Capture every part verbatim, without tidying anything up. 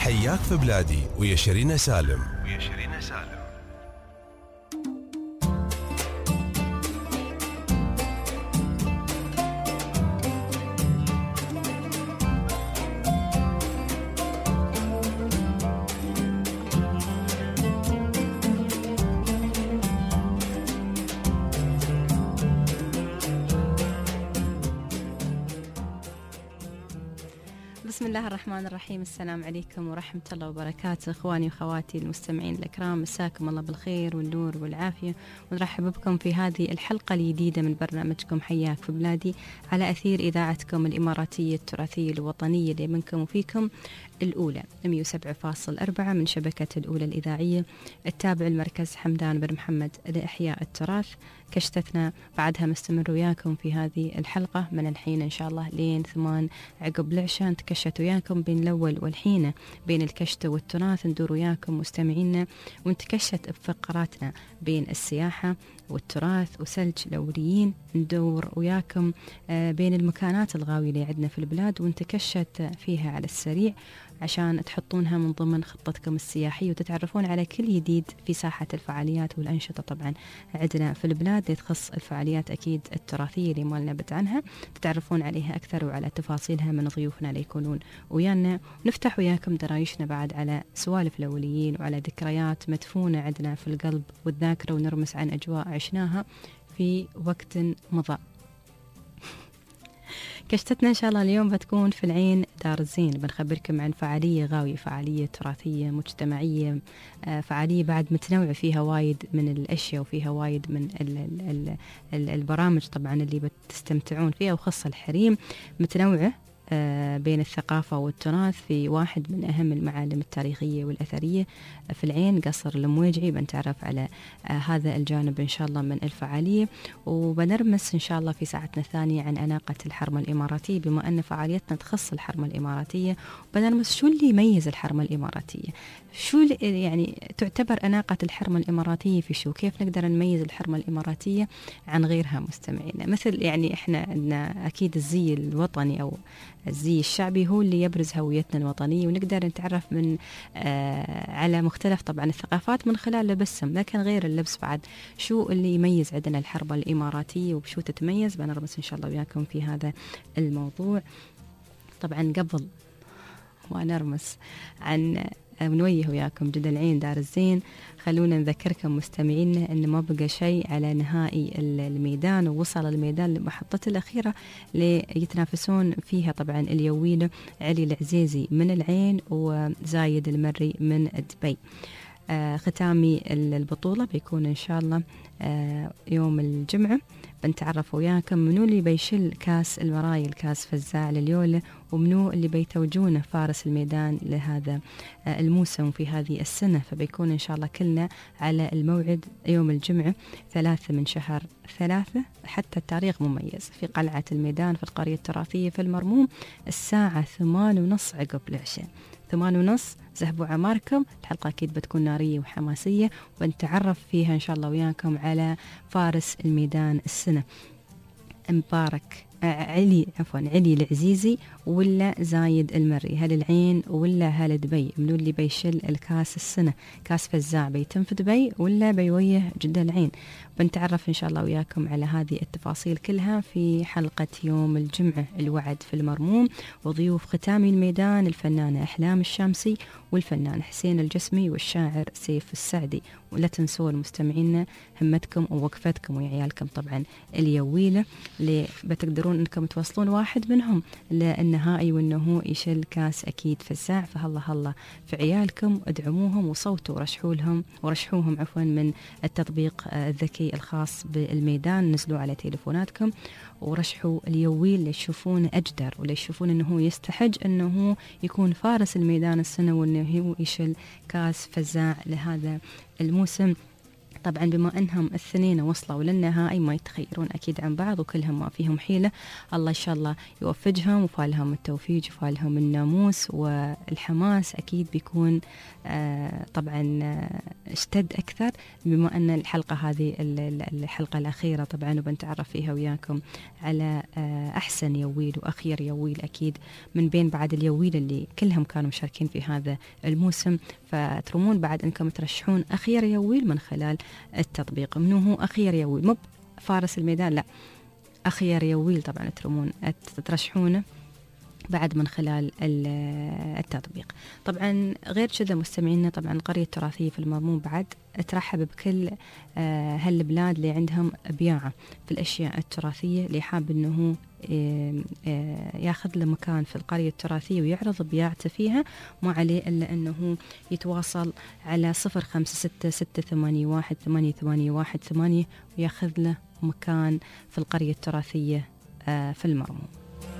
حياك في بلادي ويا شيرين سالم. ويا شيرين سالم. بسم الله الرحمن الرحيم. السلام عليكم ورحمة الله وبركاته أخواني وأخواتي المستمعين الأكرام، مساكم الله بالخير والنور والعافية، ونرحب بكم في هذه الحلقة الجديدة من برنامجكم حياك في بلادي على أثير إذاعتكم الإماراتية التراثية الوطنية اللي منكم وفيكم الأولى مئة وسبعة فاصلة أربعة من شبكة الأولى الإذاعية التابع المركز حمدان بن محمد لإحياء التراث. كشتتنا بعدها مستمر وياكم في هذه الحلقة من الحين إن شاء الله لين ثمان عقب العشاء، نتكشت وياكم بين الأول والحين، بين الكشتة والتراث ندور وياكم مستمعينا ونتكشت بفقراتنا بين السياحة والتراث وسلج الأوليين، ندور وياكم بين المكانات الغاوية اللي عندنا في البلاد ونتكشت فيها على السريع عشان تحطونها من ضمن خطتكم السياحية وتتعرفون على كل جديد في ساحة الفعاليات والأنشطة طبعا عندنا في البلاد اللي تخص الفعاليات أكيد التراثية اللي ما نبت عنها، تتعرفون عليها أكثر وعلى تفاصيلها من ضيوفنا اللي يكونون ويانا. نفتح وياكم درايشنا بعد على سوالف الأوليين وعلى ذكريات مدفونة عندنا في القلب والذاكرة، ونرمس عن أجواء عشناها في وقت مضى. كشتتنا إن شاء الله اليوم بتكون في العين دار الزين، بنخبركم عن فعالية غاوية، فعالية تراثية مجتمعية، فعالية بعد متنوعة فيها وايد من الأشياء وفيها وايد من ال ال ال البرامج طبعا اللي بتستمتعون فيها، وخاصة الحريم متنوعة بين الثقافة والتراث في واحد من أهم المعالم التاريخية والأثرية في العين، قصر المويجعي. بنتعرف على هذا الجانب إن شاء الله من الفعالية، وبنرمس إن شاء الله في ساعتنا الثانية عن أناقة الحرمة الإماراتية، بما أن فعاليتنا تخص الحرمة الإماراتية، وبنرمس شو اللي يميز الحرمة الإماراتية، شو يعني تعتبر أناقة الحرمة الإماراتية في شو، كيف نقدر نميز الحرمة الإماراتية عن غيرها مستمعينا. مثل يعني إحنا عندنا أكيد الزي الوطني أو الزي الشعبي هو اللي يبرز هويتنا الوطنية، ونقدر نتعرف من آه على مختلف طبعا الثقافات من خلال لبسهم، لكن غير اللبس بعد شو اللي يميز عندنا الحربة الإماراتية وبشو تتميز، بنرمس إن شاء الله وياكم في هذا الموضوع. طبعا قبل ما نرمس عن ونويه وياكم جد العين دار الزين، خلونا نذكركم مستمعينا أن ما بقى شيء على نهائي الميدان، ووصل الميدان لمحطته الأخيرة ليتنافسون فيها طبعا اليويلة علي العزيزي من العين وزايد المري من دبي. آه ختامي البطولة بيكون إن شاء الله آه يوم الجمعة. بنتعرف وياكم منو اللي بيشل كاس المرايل كاس فزاع لليولة، ومنو اللي بيتوجونه فارس الميدان لهذا آه الموسم في هذه السنة. فبيكون إن شاء الله كلنا على الموعد يوم الجمعة ثلاثة من شهر ثلاثة، حتى التاريخ مميز في قلعة الميدان في القرية التراثية في المرموم الساعة ثمان ونص عقب العشاء، ثمان ونص زهبوا عماركم. الحلقة أكيد بتكون نارية وحماسية، وبنتعرف فيها إن شاء الله وياكم على فارس الميدان السنة مبارك علي عفوا علي العزيزي ولا زايد المري، هل العين ولا هل دبي، منو اللي بيشل الكاس السنة، كاس فزاع بيتم في دبي ولا بيويه جدة العين. بنتعرف إن شاء الله وياكم على هذه التفاصيل كلها في حلقة يوم الجمعة الوعد في المرموم، وضيوف ختامي الميدان الفنانة أحلام الشامسي والفنان حسين الجسمي والشاعر سيف السعدي. ولا تنسوا المستمعين همتكم ووقفتكم ويا عيالكم طبعا اليويلة اللي بتقدرون انكم توصلون واحد منهم للنهائي وانه هو يشيل كاس اكيد فزاع. فهلا هلا في عيالكم، ادعموهم وصوتوا ورشحوا لهم ورشحوهم عفوا من التطبيق الذكي الخاص بالميدان، نزلوا على تليفوناتكم ورشحوا اليويل اللي يشوفون أجدر واللي يشوفون أنه هو يستحج أنه يكون فارس الميدان السنة وأنه هو يشيل كاس فزاع لهذا الموسم. طبعا بما أنهم الاثنين وصلوا للنهائي ما يتخيرون أكيد عن بعض، وكلهم ما فيهم حيلة. الله إن شاء الله يوفقهم وفالهم التوفيق وفالهم الناموس، والحماس أكيد بيكون آه طبعا آه اشتد أكثر، بما أن الحلقة هذه الحلقة الأخيرة طبعا، وبنتعرف فيها وياكم على آه أحسن يويل وأخير يويل أكيد من بين بعد اليويل اللي كلهم كانوا مشاركين في هذا الموسم. فترمون بعد أنكم ترشحون أخير يويل من خلال التطبيق. منو هو أخير يويل؟ مو فارس الميدان، لا، أخير يويل طبعا ترمون ترشحونه بعد من خلال التطبيق. طبعا غير كذا مستمعينا، طبعا القرية التراثية في المضمون بعد ترحب بكل هالبلاد اللي عندهم بياعة في الأشياء التراثية، اللي حاب أنه ياخذ له مكان في القرية التراثية ويعرض بياعته فيها، ما عليه إلا أنه يتواصل على صفر خمسة ستة ستة ثمانية واحد ثمانية ثمانية واحد ثمانية وياخذ له مكان في القرية التراثية في المضمون.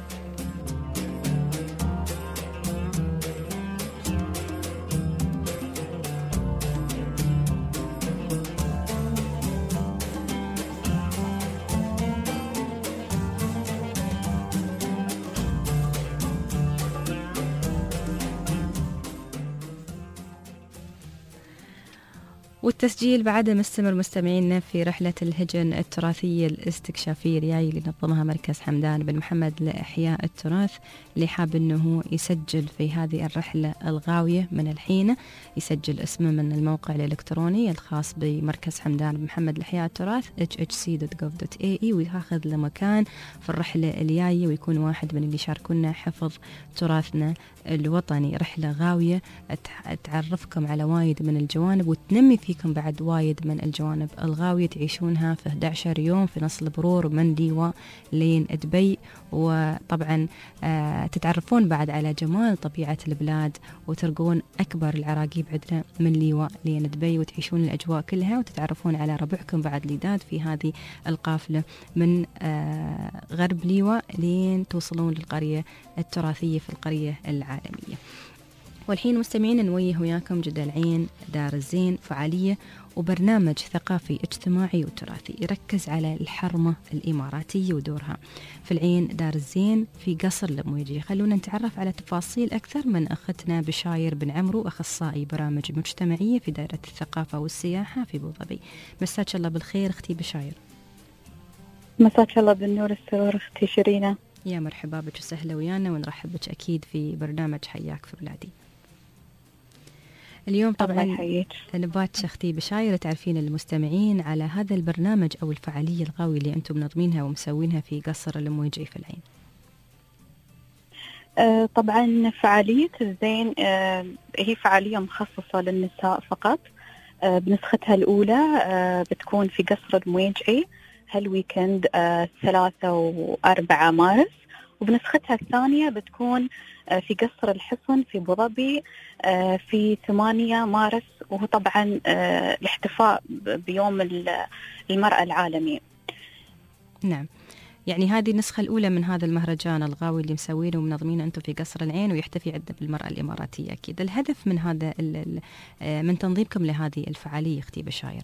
والتسجيل بعد مستمر مستمعينا في رحلة الهجن التراثية الاستكشافية الجاية اللي نظمها مركز حمدان بن محمد لإحياء التراث. اللي حاب أنه يسجل في هذه الرحلة الغاوية من الحين يسجل اسمه من الموقع الإلكتروني الخاص بمركز حمدان بن محمد لإحياء التراث إتش إتش سي دوت جوف دوت إيه إي، وياخذ له مكان في الرحلة الجاية ويكون واحد من اللي يشاركونا حفظ تراثنا الوطني. رحلة غاوية تعرفكم على وايد من الجوانب وتنمي فيكم بعد وايد من الجوانب الغاوية تعيشونها في أحد عشر يوم في نص البرور من ليوا لين دبي. وطبعا آه تتعرفون بعد على جمال طبيعة البلاد وترقون أكبر العراقيب عندنا من ليوا لين دبي وتعيشون الأجواء كلها وتتعرفون على ربعكم بعد ليداد في هذه القافلة من آه غرب ليوا لين توصلون للقرية التراثية في القرية العالمية. والحين مستمعين نويه وياكم جدة العين دار الزين، فعالية وبرنامج ثقافي اجتماعي وتراثي يركز على الحرمة الإماراتية ودورها في العين دار الزين في قصر لمويجي. خلونا نتعرف على تفاصيل أكثر من أختنا بشاير بن عمرو، أخصائي برامج مجتمعية في دائرة الثقافة والسياحة في أبو ظبي. مساك الله بالخير أختي بشاير. مساك الله بالنور السرور أختي شيرينة. يا مرحبا بك وسهلا ويانا ونرحب بك أكيد في برنامج حياك في بلادي. اليوم طبعا نبات اختي بشاير تعرفين المستمعين على هذا البرنامج او الفعاليه الغاويه اللي انتم منظمينها ومسوينها في قصر المويجي في العين. آه طبعا فعاليه الزين آه هي فعاليه مخصصه للنساء فقط. آه بنسختها الاولى آه بتكون في قصر المويجي هالويكند آه ثلاثة وأربعة مارس، وبنسختها الثانية بتكون في قصر الحصن في أبو ظبي في ثمانية مارس، وهو طبعا الاحتفاء بيوم المرأة العالمي. نعم، يعني هذه النسخة الأولى من هذا المهرجان الغاوي اللي مسوينه ومنظمينه أنتم في قصر العين ويحتفي عندنا بالمرأة الإماراتية. أكيد الهدف من هذا من تنظيمكم لهذه الفعالية أختي بشاير.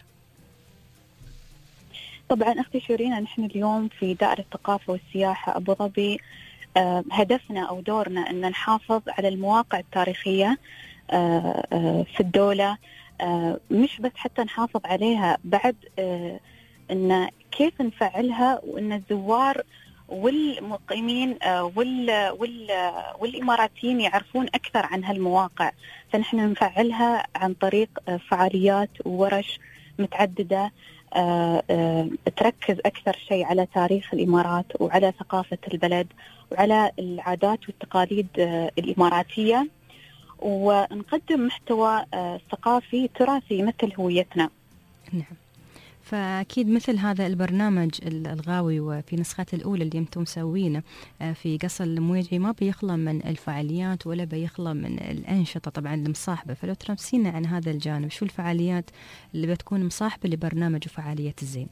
طبعا أختي شيرينة نحن اليوم في دائرة الثقافة والسياحة أبو ظبي آه هدفنا أو دورنا أن نحافظ على المواقع التاريخية آه آه في الدولة، آه مش بس حتى نحافظ عليها، بعد آه أن كيف نفعلها وأن الزوار والمقيمين آه وال وال والإماراتيين يعرفون أكثر عن هالمواقع. فنحن نفعلها عن طريق آه فعاليات وورش متعددة آه آه تركز أكثر شيء على تاريخ الإمارات وعلى ثقافة البلد وعلى العادات والتقاليد آه الإماراتية، ونقدم محتوى آه ثقافي تراثي مثل هويتنا. نعم، فأكيد مثل هذا البرنامج الغاوي وفي نسخته الأولى اللي أنتم مسوينه في قصر المويجي ما بيخلى من الفعاليات ولا بيخلى من الأنشطة طبعا المصاحبة. فلو ترمسينا عن هذا الجانب، شو الفعاليات اللي بتكون مصاحبة لبرنامج وفعالية الزين؟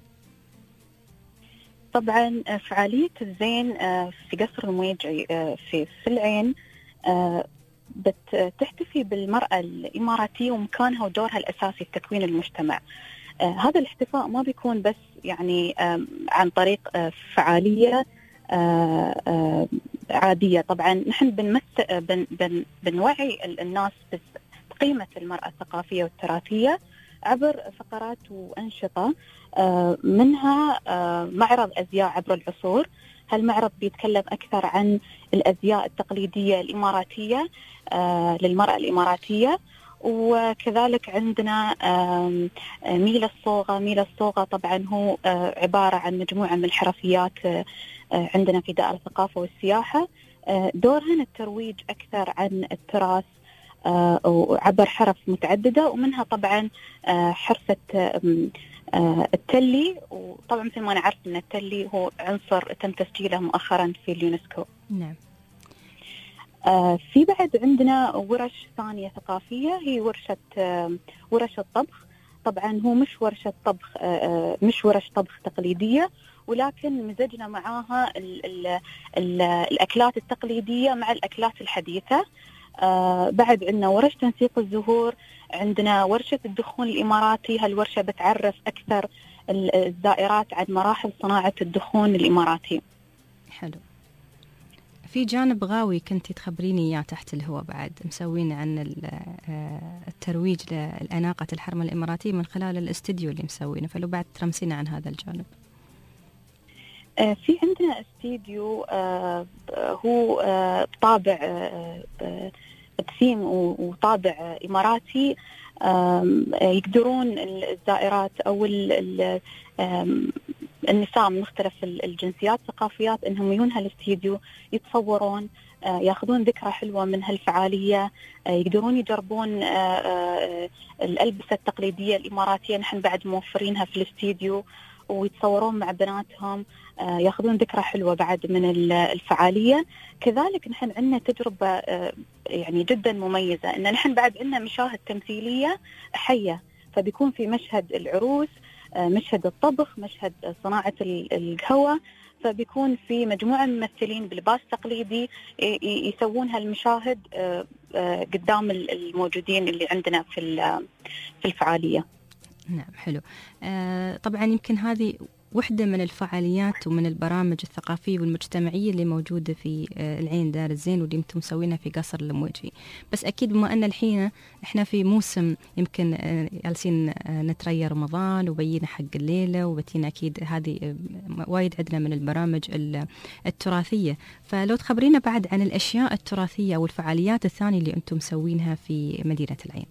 طبعا فعالية الزين في قصر المويجي في في العين بتحتفي بالمرأة الإماراتية ومكانها ودورها الأساسي في تكوين المجتمع. هذا الاحتفاء ما بيكون بس يعني عن طريق فعالية عادية. طبعا نحن بنمثل بن بن بنوعي الناس بقيمة المرأة الثقافية والتراثية عبر فقرات وأنشطة، منها معرض أزياء عبر العصور. هالمعرض بيتكلم أكثر عن الأزياء التقليدية الإماراتية للمرأة الإماراتية. وكذلك عندنا ميل الصوغة. ميل الصوغة طبعا هو عبارة عن مجموعة من الحرفيات عندنا في دائرة الثقافة والسياحة، دورها الترويج أكثر عن التراث عبر حرف متعددة، ومنها طبعا حرفة التلي. وطبعا مثل ما نعرف أن التلي هو عنصر تم تسجيله مؤخرا في اليونسكو. نعم. آه في بعد عندنا ورش ثانية ثقافية، هي ورشة آه ورش الطبخ. طبعا هو مش ورشة طبخ آه مش ورش طبخ تقليدية، ولكن مزجنا معاها ال ال ال الأكلات التقليدية مع الأكلات الحديثة. آه بعد عندنا ورش تنسيق الزهور، عندنا ورشة الدخون الإماراتي. هالورشة بتعرف أكثر الزائرات عن مراحل صناعة الدخون الإماراتي. حلو. في جانب غاوي كنتي تخبريني إياه تحت الهواء بعد مسوين عن الترويج لأناقة الحرمة الإماراتية من خلال الاستديو اللي مسوينه، فلو بعد ترمسينا عن هذا الجانب. في عندنا استديو هو طابع بثيم وطابع إماراتي، يقدرون الزائرات أو النساء من مختلف الجنسيات ثقافيات انهم يجون هالاستديو يتصورون، ياخذون ذكرى حلوه من هالفعاليه، يقدرون يجربون الالبسه التقليديه الاماراتيه نحن بعد موفرينها في الاستديو، ويتصورون مع بناتهم، ياخذون ذكرى حلوه بعد من الفعاليه. كذلك نحن عندنا تجربه يعني جدا مميزه، ان نحن بعد عندنا مشاهد تمثيليه حيه، فبيكون في مشهد العروس، مشهد الطبخ، مشهد صناعة القهوة، فبيكون في مجموعة من الممثلين بلباس تقليدي يسوون هالمشاهد قدام الموجودين اللي عندنا في في الفعالية. نعم حلو. آه طبعا يمكن هذه وحدة من الفعاليات ومن البرامج الثقافية والمجتمعية اللي موجودة في العين دار الزين واللي انتم مسوينها في قصر الموجي. بس أكيد بما أن الحين إحنا في موسم يمكن جالسين نتريا رمضان وبينا حق الليلة، وبتينا أكيد هذه وايد عندنا من البرامج التراثية، فلو تخبرينا بعد عن الأشياء التراثية أو الفعاليات الثانية اللي انتم مسوينها في مدينة العين.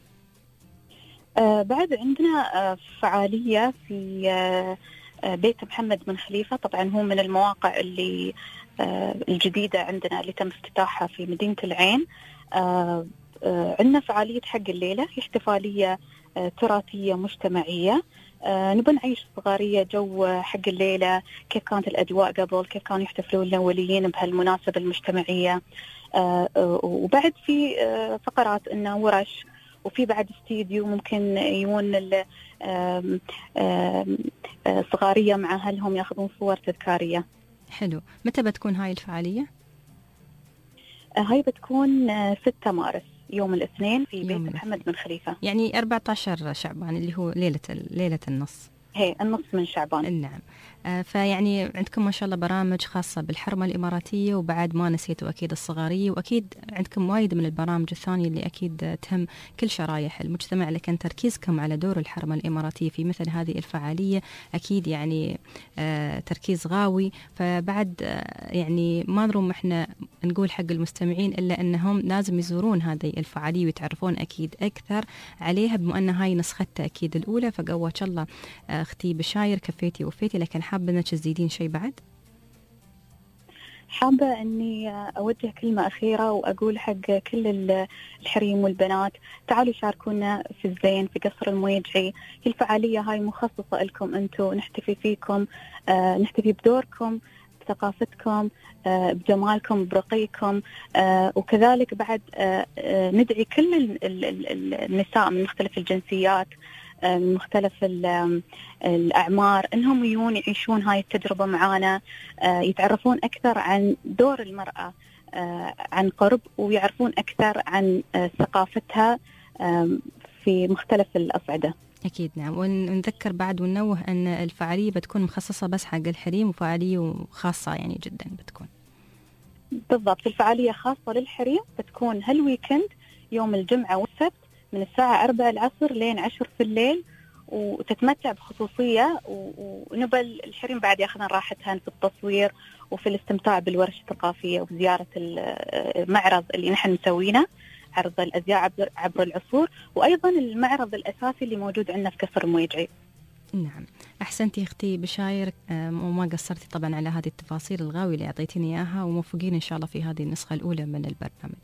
آه بعد عندنا آه فعالية في آه بيت محمد بن خليفة. طبعا هو من المواقع اللي آه الجديدة عندنا اللي تم افتتاحها في مدينة العين. آه آه عندنا فعالية حق الليلة، احتفالية آه تراثية مجتمعية. آه نبي نعيش صغارية جو حق الليلة، كيف كانت الأجواء قبل، كيف كانوا يحتفلون الأوليين بهالمناسبة المجتمعية. آه آه وبعد في آه فقرات إنه ورش، وفي بعد استديو ممكن يجون صغارية مع أهلهم ياخذون صور تذكارية. حلو. متى بتكون هاي الفعالية؟ هاي بتكون ستة مارس يوم الاثنين في بيت محمد بن خليفة، يعني أربعة عشر شعبان اللي هو ليلة ليلة النص. هي النص من شعبان. نعم. آه فيعني عندكم ما شاء الله برامج خاصة بالحرمة الإماراتية، وبعد ما نسيتوا أكيد الصغارية، وأكيد عندكم وايد من البرامج الثانية اللي أكيد تهم كل شرايح المجتمع، لكن تركيزكم على دور الحرمة الإماراتية في مثل هذه الفعالية أكيد يعني آه تركيز غاوي. فبعد آه يعني ما نروم إحنا نقول حق المستمعين إلا أنهم لازم يزورون هذه الفعالية ويتعرفون أكيد أكثر عليها، بما أن هاي نسختها أكيد الأولى، فقوة الله آه اختي بشاير كفيتي وفيتي، لكن حابة انك تزيدين شيء بعد؟ حابة اني اوجه كلمة اخيرة واقول حق كل الحريم والبنات، تعالوا شاركونا في الزين في قصر المويجعي. الفعالية هاي مخصصة لكم انتم، نحتفي فيكم، آه نحتفي بدوركم، بثقافتكم، آه بجمالكم، برقيكم، آه وكذلك بعد آه آه ندعي كل النساء من مختلف الجنسيات، من مختلف الأعمار، أنهم يجون يعيشون هاي التجربة معانا، يتعرفون أكثر عن دور المرأة عن قرب، ويعرفون أكثر عن ثقافتها في مختلف الأصعدة. أكيد نعم. ونذكر بعد وننوه أن الفعالية بتكون مخصصة بس حق الحريم وفعالية خاصة يعني جدا بتكون. بالضبط، الفعالية خاصة للحريم بتكون هالويكند يوم الجمعة والسبت من الساعة أربعة العصر لين عشر في الليل، وتتمتع بخصوصية، ونبل الحريم بعد ياخذن راحتهن في التصوير وفي الاستمتاع بالورش الثقافية وزيارة المعرض اللي نحن مسوينه، عرض الأزياء عبر العصور، وأيضا المعرض الأساسي اللي موجود عندنا في قصر المويجعي. نعم، أحسنتي أختي بشاير، وما قصرتي طبعا على هذه التفاصيل الغاوية اللي أعطيتيني إياها، وموفقين إن شاء الله في هذه النسخة الأولى من البرنامج.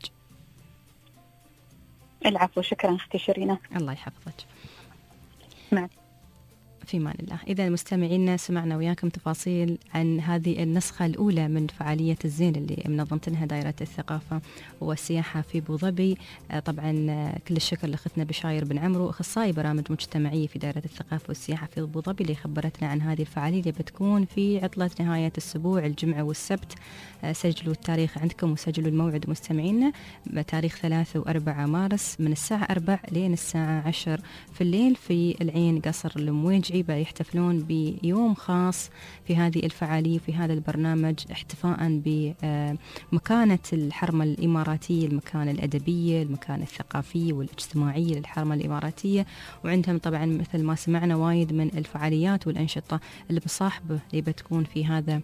العفو، شكرا أختي شيرين. الله يحفظك. نعم، في مان الله. إذا مستمعينا سمعنا وياكم تفاصيل عن هذه النسخة الأولى من فعالية الزين اللي منظمتها دائرة الثقافة والسياحة في أبو ظبي. طبعا كل الشكر لأختنا بشاير بن عمرو، أخصائي برامج مجتمعية في دائرة الثقافة والسياحة في أبو ظبي، اللي خبرتنا عن هذه الفعالية اللي بتكون في عطلة نهاية الأسبوع الجمعة والسبت. سجلوا التاريخ عندكم وسجلوا الموعد مستمعينا، تاريخ ثلاثة وأربعة مارس من الساعة أربع لين الساعة عشر في الليل في العين قصر المويجعي. يحتفلون بيوم خاص في هذه الفعالية في هذا البرنامج، احتفاء بمكانة الحرمة الإماراتية، المكانة الأدبية، المكانة الثقافية والاجتماعية للحرمة الإماراتية. وعندهم طبعا مثل ما سمعنا وايد من الفعاليات والأنشطة اللي مصاحبة اللي بتكون في هذا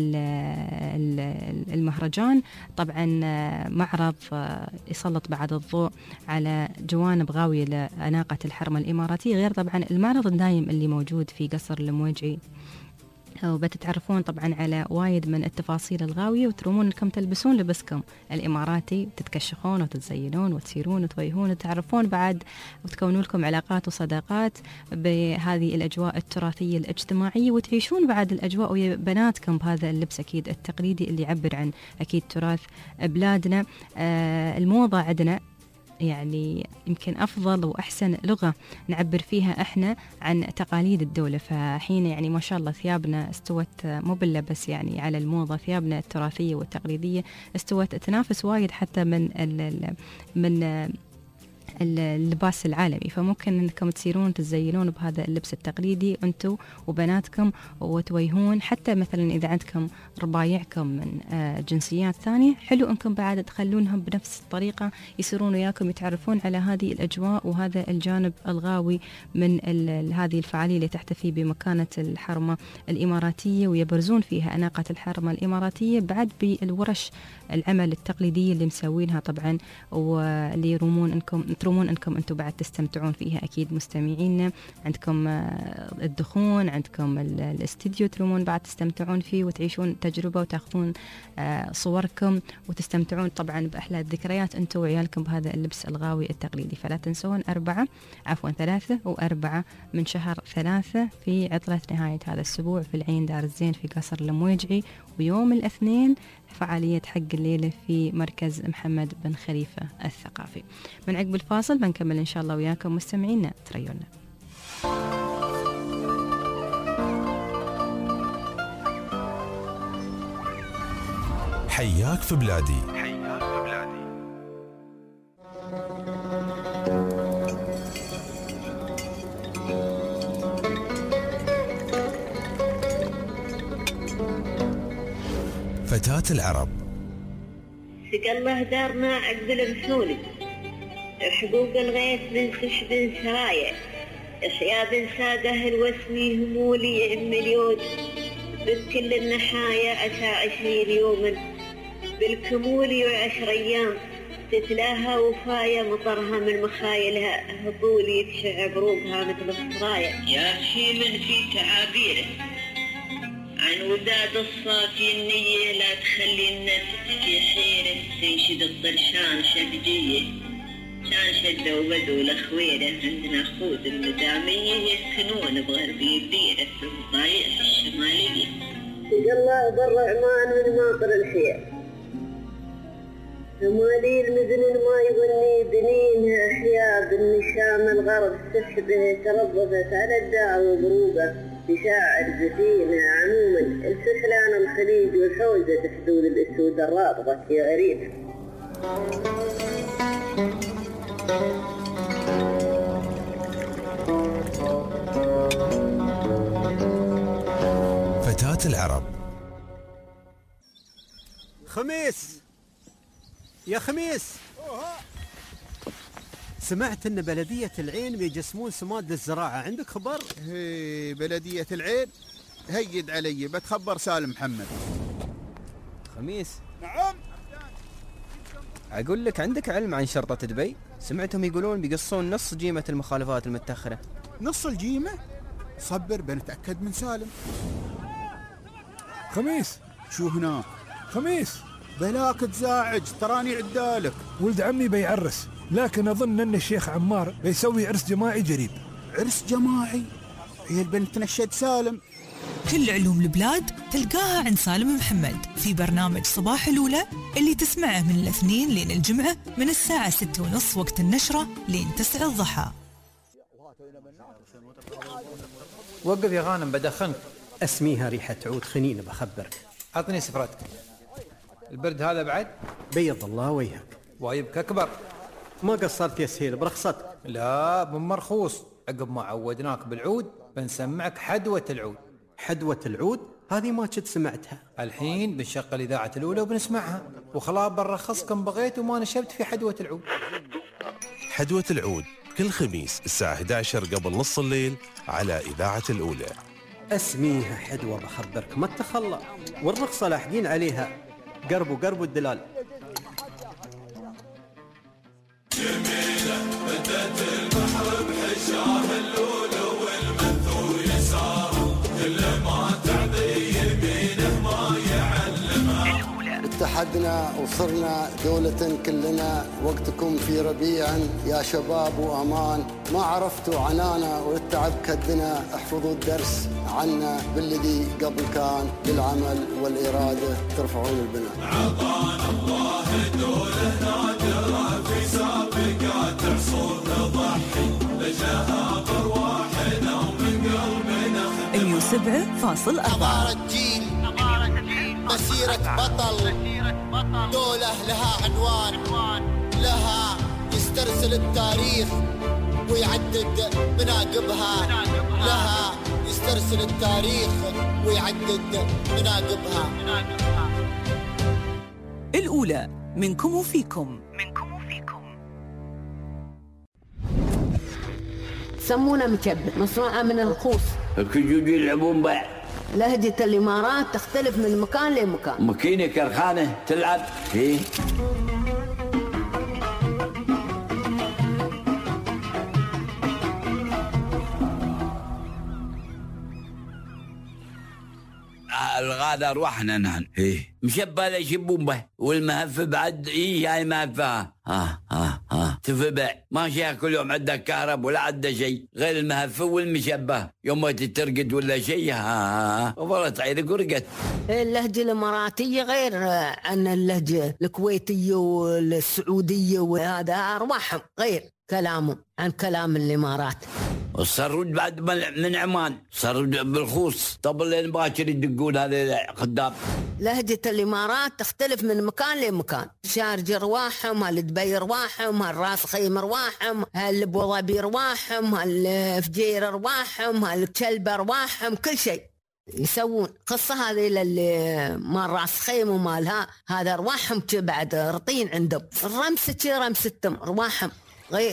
المهرجان. طبعا معرض يسلط بعد الضوء على جوانب غاوية لأناقة الحرمة الإماراتية، غير طبعا المعرض الدايم اللي موجود في قصر المويجعي. وبتتعرفون طبعا على وايد من التفاصيل الغاوية، وترومون انكم تلبسون لبسكم الإماراتي، تتكشخون وتتزينون وتسيرون وتويهون وتعرفون بعد وتكونون لكم علاقات وصداقات بهذه الأجواء التراثية الاجتماعية، وتعيشون بعد الأجواء ويا بناتكم بهذا اللبس أكيد التقليدي اللي يعبر عن أكيد تراث بلادنا. آه الموضة عندنا يعني يمكن أفضل وأحسن لغة نعبر فيها إحنا عن تقاليد الدولة. فحين يعني ما شاء الله ثيابنا استوت مو باللبس يعني على الموضة، ثيابنا التراثية والتقليدية استوت تنافس وايد حتى من ال من اللباس العالمي. فممكن انكم تصيرون تزينون بهذا اللبس التقليدي انتم وبناتكم وتويهون، حتى مثلا اذا عندكم ربايعكم من جنسيات ثانيه، حلو انكم بعد تخلونهم بنفس الطريقه يصيرون وياكم يتعرفون على هذه الاجواء وهذا الجانب الغاوي من هذه الفعاليه اللي تحتفي بمكانه الحرمه الاماراتيه، ويبرزون فيها اناقه الحرمه الاماراتيه بعد بالورش العمل التقليديه اللي مسوينها طبعا، واللي يرومون انكم ترومون انكم انتم بعد تستمتعون فيها. اكيد مستمعينا عندكم الدخون، عندكم الاستديو ترومون بعد تستمتعون فيه وتعيشون تجربه وتاخذون صوركم وتستمتعون طبعا باحلى الذكريات انتم وعيالكم بهذا اللبس الغاوي التقليدي. فلا تنسون أربعة عفوا ثلاثة وأربعة من شهر ثلاثة في عطلة نهاية هذا الأسبوع في العين دار الزين في قصر المويجعي، ويوم الاثنين فعالية حق الليلة في مركز محمد بن خليفة الثقافي. من عقب الفاصل بنكمل إن شاء الله وياكم مستمعينا، تريونا. حياك في بلادي. حياك في بلادي. فتاة العرب. سقى الله دارنا عقب المحولي، حقوق الغيث من سحب سرايا، إحيا بن ساده الوسمي همولي مليون، بكل النحايا عسى عشرين يوما، بالكمولي وعشر أيام، تتلاها وفايا مطرها من مخايلها، هطولي يكشع بروقها مثل السرايا. يا شيمن في تعابيره عن وداد الصافي النية، لا تخلي النفس في حيرة، تنشد الطرشان شدجية، كان شدة وبدو الأخويرة، عندنا خود المدامية يسكنون بغربي بيرة في الضايع الشمالية. سقى الله بر عمان من ماطر الحياة، ثمالي المزن ما يغني بنينها أحياء، بالنشام الغرب سحبه تربصت على الداع وبروبه، بشاعر زفينة عموما السحلان الخليج والحوزة حدود الأسود الرابطة يا غريب. العرب. خميس يا خميس، سمعت ان بلدية العين بيجسمون سماد للزراعة، عندك خبر؟ هي بلدية العين هيد علي، بتخبر سالم محمد. خميس. نعم. أقول لك، عندك علم عن شرطة دبي؟ سمعتهم يقولون بيقصون نص جيمة المخالفات المتأخرة. نص الجيمة؟ صبر بنتأكد من سالم. خميس. شو هناك؟ خميس بلاك تزاعج، تراني عدالك. ولد عمي بيعرس، لكن أظن أن الشيخ عمار بيسوي عرس جماعي قريب. عرس جماعي؟ هي البنت تنشد سالم. كل علوم البلاد تلقاها عند سالم محمد في برنامج صباح الأولى اللي تسمعه من الاثنين لين الجمعة من الساعة ستة ونص وقت النشرة لين تسعة الضحى. وقف يا غانم بدخنك. اسميها ريحة عود خنين بخبرك. أعطني سفرتك. البرد هذا بعد؟ بيض الله وجهك. وايبك أكبر. ما قصرت يا سهيل برخصتك. لا بمرخوص، عقب ما عودناك بالعود بنسمعك حدوة العود. حدوة العود؟ هذه ما كنت سمعتها. الحين بنشغل إذاعة الأولى وبنسمعها، وخلاص بنرخصكم بغيت وما نشبت في حدوة العود. حدوة العود كل خميس الساعة إحدى عشر قبل نص الليل على إذاعة الأولى. اسميها حدوة بخبرك، ما تخلى، والرخصة لاحقين عليها. قربوا قربوا الدلال. جميلة بدت البحر بحشاه اللولو والمنثور يساره، كل ما تعطي يمينه ما يعلمها. اتحدنا وصرنا دولة كلنا، وقتكم في ربيع يا شباب وأمان. ما عرفتوا عنانا والتعب كدنا، احفظوا الدرس عنا بالذي قبل كان، بالعمل والإرادة ترفعون البناء. عطانا الله دولة نادرة في سابقات عصور نضحي، لجلها برواحنا ومن قلبنا. أيو سبعة فاصل أربعة. حضارة جيل، مسيرة بطل، دولة لها عنوان، لها يسترسل التاريخ ويعدد مناقبها، لها يسترسل التاريخ ويعدد مناقبها. الأولى منكم وفيكم. سمونا مكبر، مصنوعة من الخوص. الكجوج يلعبون بع. لهجة الإمارات تختلف من مكان لمكان. مكينة كرخانة تلعب إيه. الغادة روحنا نحن إيه مشبه ليشبون به، والمهفة بعد إيه هاي مهفة ها ها ها تفبع، ما شيء كل يوم عندك كهرب ولا عنده شيء غير المهفة والمشبه. يوم ما تترقد ولا شيء ها والله تعيرك ورقت. اللهجة الإماراتية غير عن اللهجة الكويتية والسعودية، وهذا أرواحهم غير كلامه عن كلام الإمارات. والصرود بعد من عمان، صرود بالخوص. طب اللي باكر يدقون هذا قدام. لهجة الإمارات تختلف من مكان لمكان. شارجة رواحهم، هالدبي رواحهم، هالراس خيم رواحهم، هالابو ظبي رواحهم، هالفجير رواحهم، هالكلبة رواحهم، كل شيء يسوون قصة. هذه اللي مال راس خيم ومالها هذا رواحهم بعد رطين عندهم. الرمسة شي رمستهم رواحهم غير.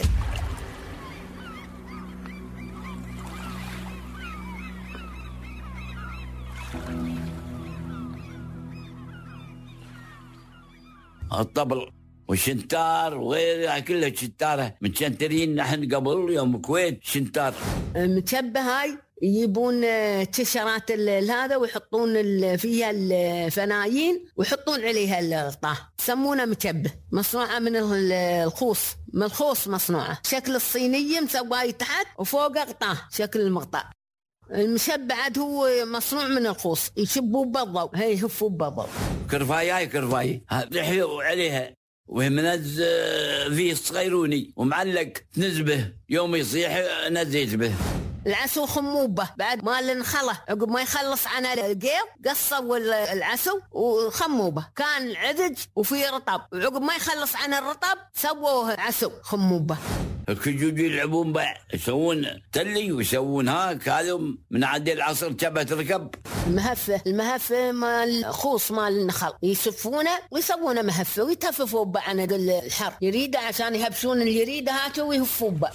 الطبل والشنتار وغيرها كلها شنتارة متشنترين نحن قبل يوم الكويت. شنتار المتشبه هاي يجيبون تشرات هذا ويحطون فيها الفنايين ويحطون عليها الغطاء، يسمونه متشبه. مصنوعة من الخوص، من الخوص مصنوعة، شكل الصينية مسواي تحت وفوق غطاء شكل المغطاء. المشبعد هو مصنوع من الخوص، يشبوا بالضوء، هي يهفوا بالضوء. كرفاي هاي كرفاي رحلوا عليها وهي منز فيه صغيروني ومعلق نزبه، يوم يصيح نزيت به. العسو خموبة بعد ما لنخله، عقب ما يخلص عن القيض قصوا العسو وخموبة، كان عدج وفي رطب، وعقب ما يخلص عن الرطب سووه عسو خموبة. الكجوج يلعبون بع يسوون تلي ويسوون هاك، هذا من عاد العصر تبت ركب. المهفة المهفة مال خوص مال النخل يسفونه ويسوونه مهفة ويتهففوا بعنا الحر يريده عشان يهبسون اليريده هاتوا ويهفوا بع.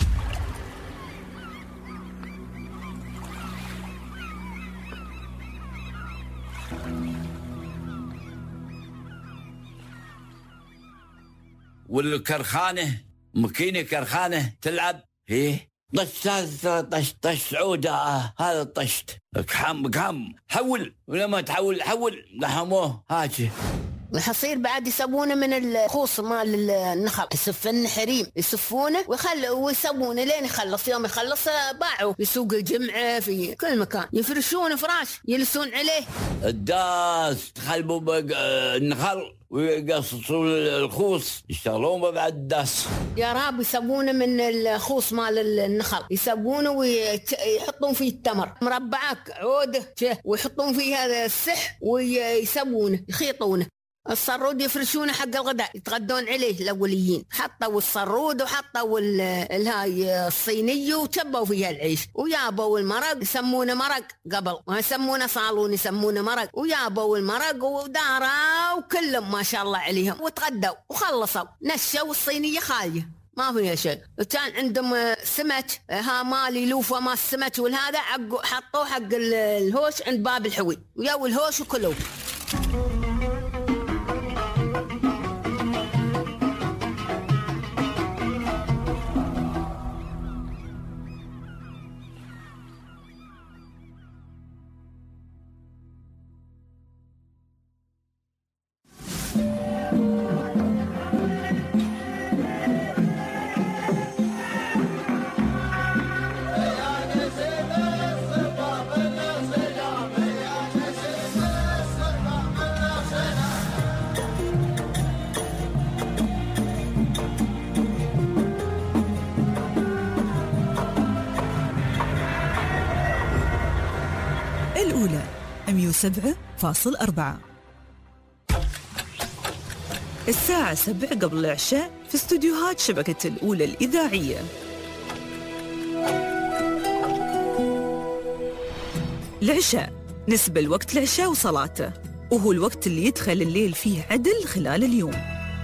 والكرخانة مكينة كرخانة تلعب ايه طش طش طش عودة هذا طشت كحم كحم حول ولما تحول حول لحموه هاجي. الحصير بعد يسوونه من الخوص مال النخل يسفن حريم يسفونه ويخلوا ويسوونه لين يخلص، يوم يخلص باعوا في سوق الجمعة في كل مكان يفرشون فراش يلسون عليه. الداس تخلبوا النخل ويقصصون الخوص يشتغلون بعد الداس. يا راب يسوونه من الخوص مال النخل يسوونه ويحطون فيه التمر مربعات عوده ويحطون فيه هذا السح ويسوونه يخيطونه. الصرود يفرشونه حق الغداء يتغدون عليه الأوليين، حطوا الصرود وحطوا الهاي الصينية وشبوا فيها العيش ويابوا المرق يسمونه مرق قبل ما يسمونه صالون يسمونه مرق ويابوا المرق ودارا وكلهم ما شاء الله عليهم وتغدوا وخلصوا نشوا الصينية خالية ما فيها شيء. وكان عندهم سمك ها مالي لوفة ما السمك والهذا حطوه حق الهوش عند باب الحوي وياو الهوش وكلوا. الأولى مئة وسبعة فاصلة أربعة. الساعة سبع قبل العشاء في استوديوهات شبكة الأولى الإذاعية. العشاء نسبة الوقت العشاء وصلاته، وهو الوقت اللي يدخل الليل فيه عدل خلال اليوم.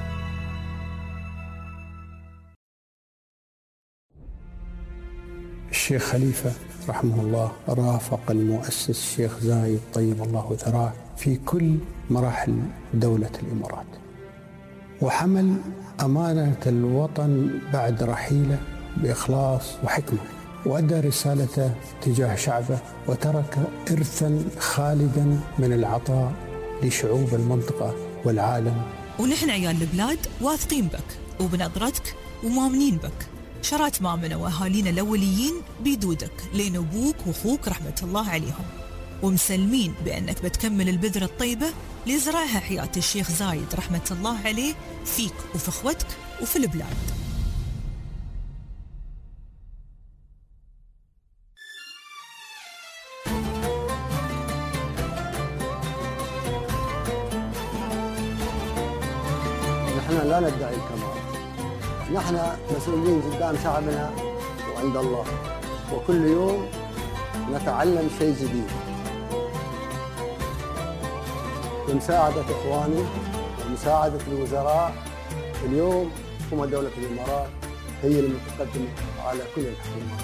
الشيخ خليفة رحمه الله رافق المؤسس الشيخ زايد طيب الله ثراه في كل مراحل دولة الإمارات، وحمل أمانة الوطن بعد رحيله بإخلاص وحكمة، وأدى رسالته تجاه شعبه وترك إرثا خالدا من العطاء لشعوب المنطقة والعالم. ونحن عيال البلاد واثقين بك وبنظرتك ومؤمنين بك. شرات مامنا وأهالينا الأوليين بيدودك لين أبوك وأخوك رحمة الله عليهم، ومسلمين بأنك بتكمل البذرة الطيبة اللي زرعها حياة الشيخ زايد رحمة الله عليه فيك وفي أخوتك وفي البلاد. نحن لا ندعي الكمال، نحن مسؤولين قدام شعبنا وعند الله، وكل يوم نتعلم شيء جديد بمساعدة إخواني ومساعدة الوزراء. اليوم حكومة دولة الإمارات هي المتقدمة على كل الحكومات.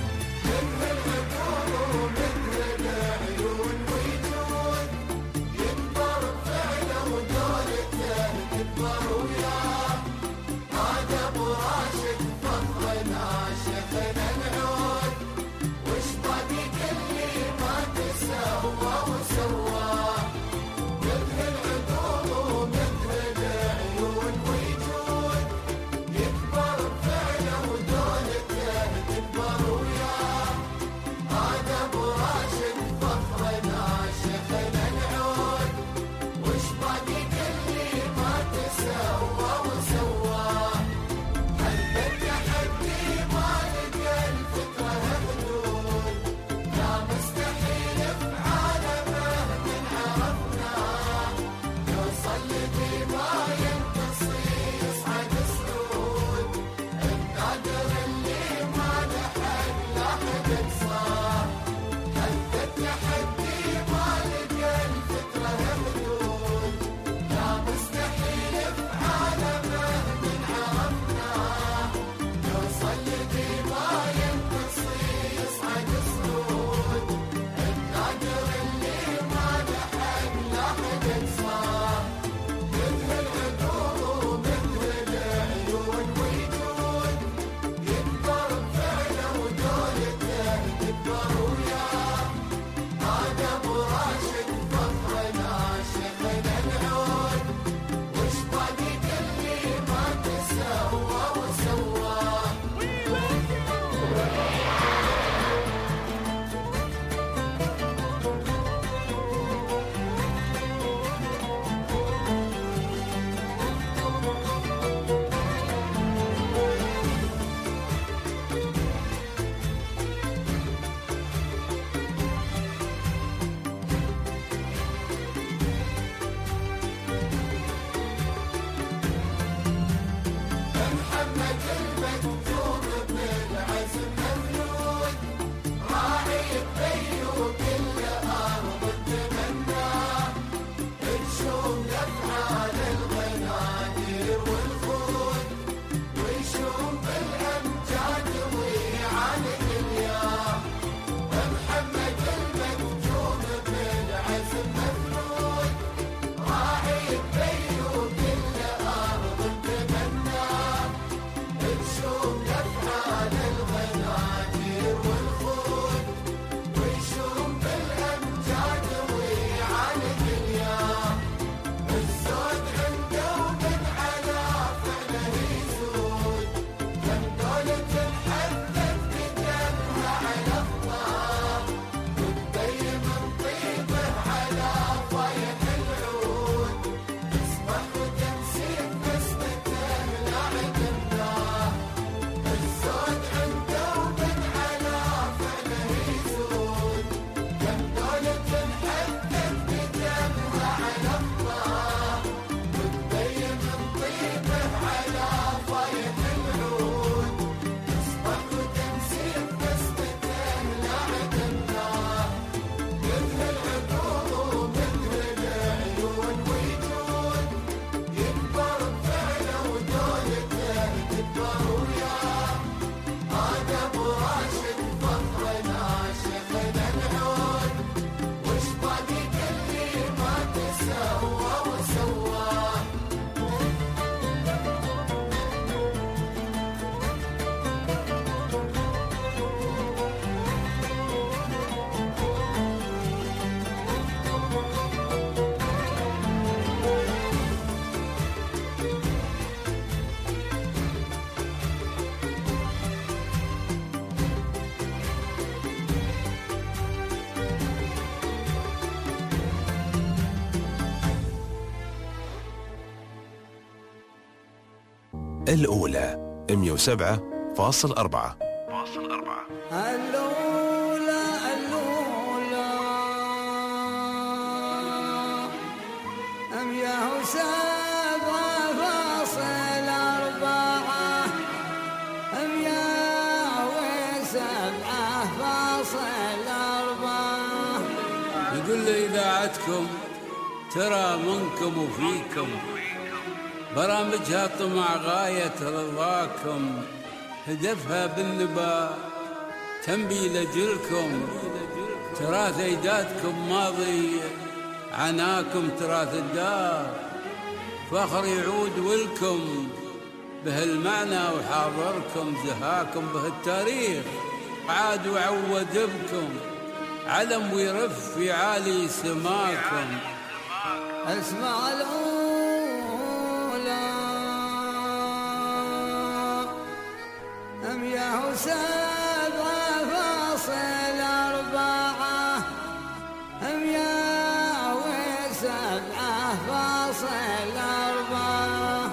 الأولى مئة وسبعة فاصل أربعة. الأولى الأولى مئة وسبعة فاصل أربعة مئة وسبعة فاصل أربعة. يقول لي إذاعتكم ترى منكم وفيكم، برامجها طمع غاية رضاكم، هدفها بالنبا تنبي لجلكم، تراث أجدادكم ماضي عناكم تراث الدار، فخر يعود ولكم بهالمعنى وحاضركم، زهاكم بهالتاريخ عاد وعود بكم، علم ويرف في عالي سماكم. اسمع الأولى مئة وسبعة فاصل أربعة مئة وسبعة فاصل أربعة.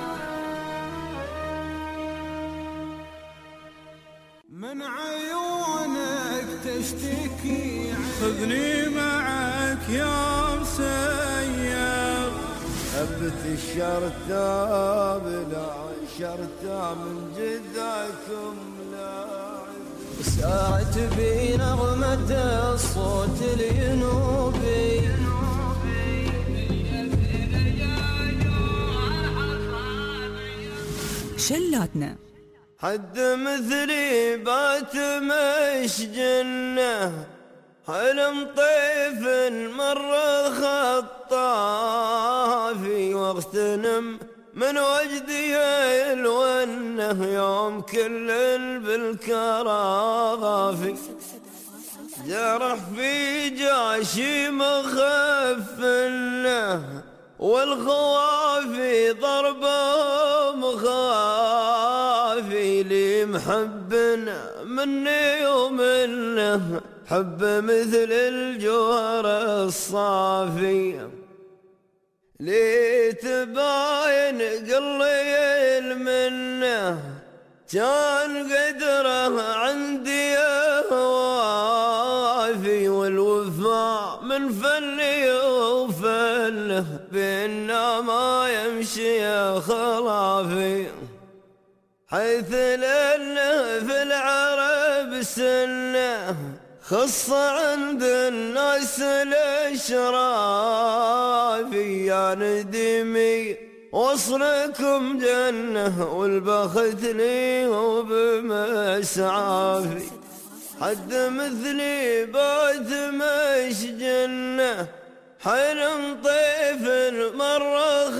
من عيونك تشتكي خذني معك يا مسير، ثبت الشرطة بلا شرطة من جدكم لاعب، سارت بي نغمة الصوت الينوبي، شلاتنا حد مثلي بات مش جنة، حلم طيف مرة خطافي، واغتنم من وجدي الونه يوم كل بالكراغافي، جرح في جاشي مخفنه، والخوافي ضربه مخافي، لي محبنا مني ومنه حب مثل الجوهر الصافي، لي تباين قلي المنه كان قدره عندي وافي، والوفاء من فني وفنه بينا ما يمشي خلافي، حيث لأنه في العرب سنه خص عند الناس الاشرافي، يا ندمي وصلكم جنة والبخت لي وبمسعافي، حد مثلي بات مش جنة، حلم طيف مرة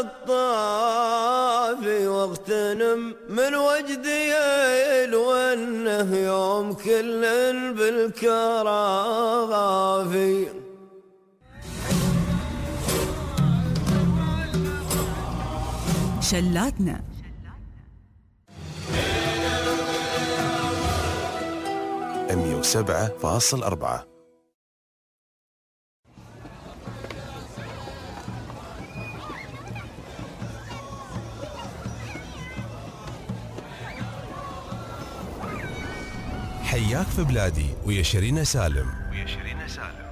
خطافي، واغتنم من وجدي الونه يوم كل بالكراغافي. شلاتنا مئة وسبعة فاصل أربعة. حياك في بلادي ويا شيرين سالم. ويا شيرين سالم.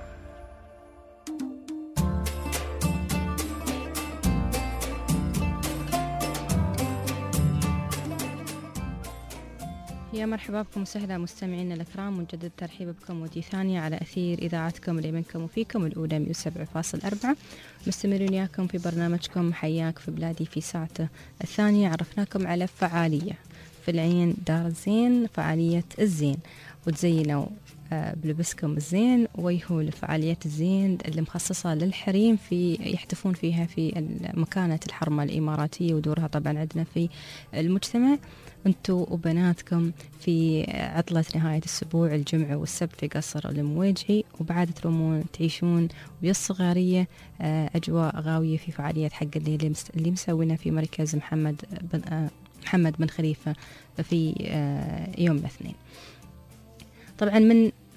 يا مرحبا بكم وسهلا مستمعينا الأكرام، ونجدد ترحيب بكم ودي ثانية على أثير إذاعتكم اللي منكم وفيكم الأولى مئة وسبعة فاصل أربعة. مستمرين وياكم في برنامجكم حياك في بلادي في ساعته الثانية. عرفناكم على فعالية في العين دار الزين، فعالية الزين، وتزينوا بلبسكم الزين ويهوا لفعاليات الزين اللي مخصصة للحريم في يحتفون فيها في مكانة الحرمة الإماراتية ودورها طبعا عندنا في المجتمع. انتوا وبناتكم في عطلة نهاية الأسبوع الجمعة والسبت في قصر المويجهي، وبعد ترومون تعيشون بالصغارية أجواء غاوية في فعاليات حق الليل اللي مسوينا في مركز محمد بن محمد بن خليفة في يوم الاثنين. طبعا من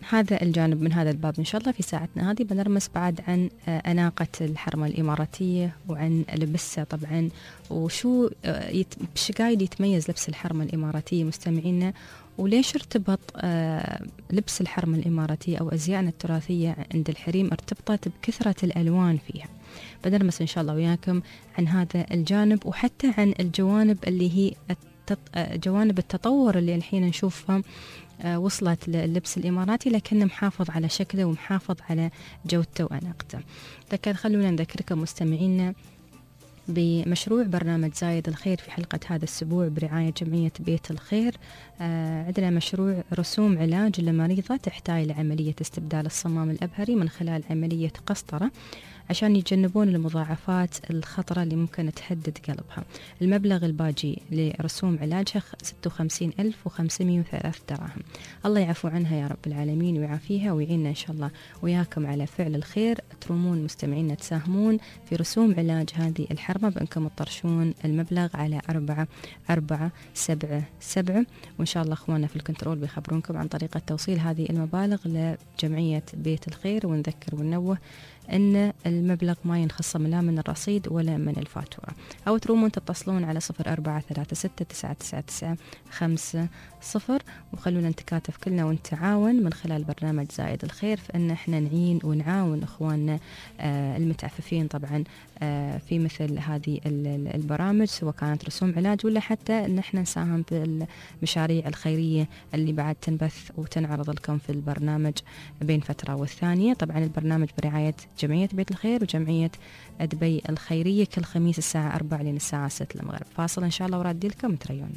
هذا الجانب من هذا الباب إن شاء الله. في ساعتنا هذه بنرمس بعد عن أناقة الحرمة الإماراتية وعن لبسها طبعا، وشو بشقايد يتميز لبس الحرمة الإماراتية مستمعينا، وليش ارتبط لبس الحرمة الإماراتية أو أزيائنا التراثية عند الحريم ارتبطت بكثرة الألوان فيها. بنرمس إن شاء الله وياكم عن هذا الجانب، وحتى عن الجوانب اللي هي جوانب التطور اللي الحين نشوفها وصلت للبس الإماراتي لكنه محافظ على شكله ومحافظ على جودته وأناقته. لكن خلونا نذكركم مستمعينا بمشروع برنامج زايد الخير في حلقة هذا الأسبوع برعاية جمعية بيت الخير. آه عندنا مشروع رسوم علاج لمريضة تحتاج لعملية استبدال الصمام الأبهري من خلال عملية قسطرة عشان يتجنبون المضاعفات الخطرة اللي ممكن تهدد قلبها. المبلغ الباجي لرسوم علاجها ستة وخمسين ألف وخمسمائة وثلاثة دراهم. الله يعفو عنها يا رب العالمين ويعافيها ويعيننا إن شاء الله وياكم على فعل الخير. ترومون مستمعين تساهمون في رسوم علاج هذه الحرمة بأنكم تطرشون المبلغ على أربعة أربعة سبعة سبعة، وإن شاء الله أخواننا في الكنترول بيخبرونكم عن طريقة توصيل هذه المبالغ لجمعية بيت الخير. ونذكر وننوه أن المبلغ ما ينخصم لا من الرصيد ولا من الفاتورة. أو ترومون تتصلون على صفر أربعة ثلاثة ستة تسعة تسعة تسعة خمسة صفر، وخلونا نتكاتف كلنا ونتعاون من خلال برنامج زايد الخير فإن احنا نعين ونعاون إخواننا آه المتعففين طبعا آه في مثل هذه البرامج، سواء كانت رسوم علاج ولا حتى أن احنا نساهم في المشاريع الخيرية اللي بعد تنبث وتنعرض لكم في البرنامج بين فترة والثانية. طبعا البرنامج برعاية جمعية بيت الخير وجمعية دبي الخيرية، كل خميس الساعة أربعة لين الساعة ستة المغرب. فاصل إن شاء الله ورادي لكم تريونا.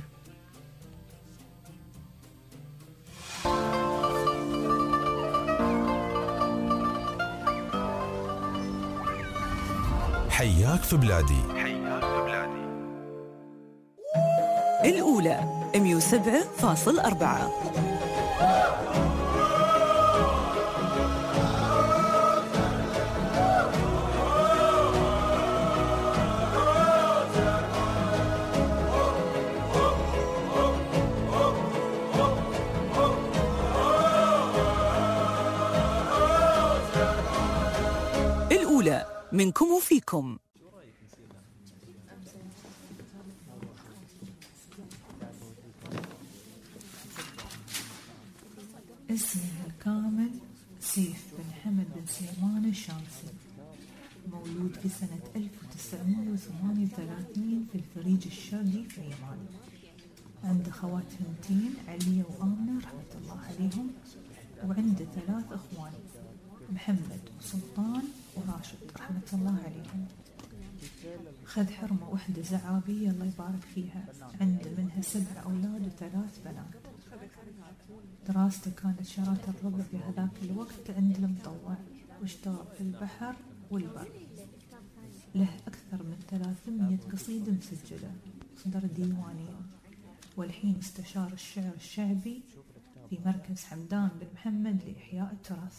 حياك في بلادي. الأولى مية وسبعة فاصل أربعة. الأولى منكم وفيكم. اسمه الكامل سيف بن حمد بن سليمان الشامسي، مولود في سنة ألف وتسعمائة وثمانية وثلاثين في الفريج الشرقي في اليمن. عنده خوات هنتين علية وآمنة رحمة الله عليهم، وعنده ثلاث أخوان محمد وسلطان وراشد رحمة الله عليهم. خذ حرمة وحدة زعابية الله يبارك فيها، عنده منها سبع أولاد وثلاث بنات. دراسته كانت شرات الربع في هذاك الوقت عند المطوع، واشتغل في البحر والبر. له أكثر من ثلاثمائة قصيدة مسجلة، صدر ديوانية، والحين استشار الشعر الشعبي في مركز حمدان بن محمد لإحياء التراث.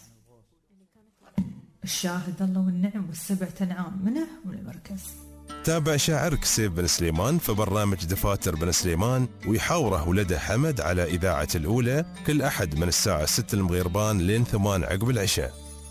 الشاهد الله والنعم والسبع تنعام منه من المركز. تابع شاعرك سيف بن سليمان في برنامج دفاتر بن سليمان، ويحاوره ولده حمد على إذاعة الأولى كل أحد من الساعة ستة المغيربان لين ثمان عقب العشاء.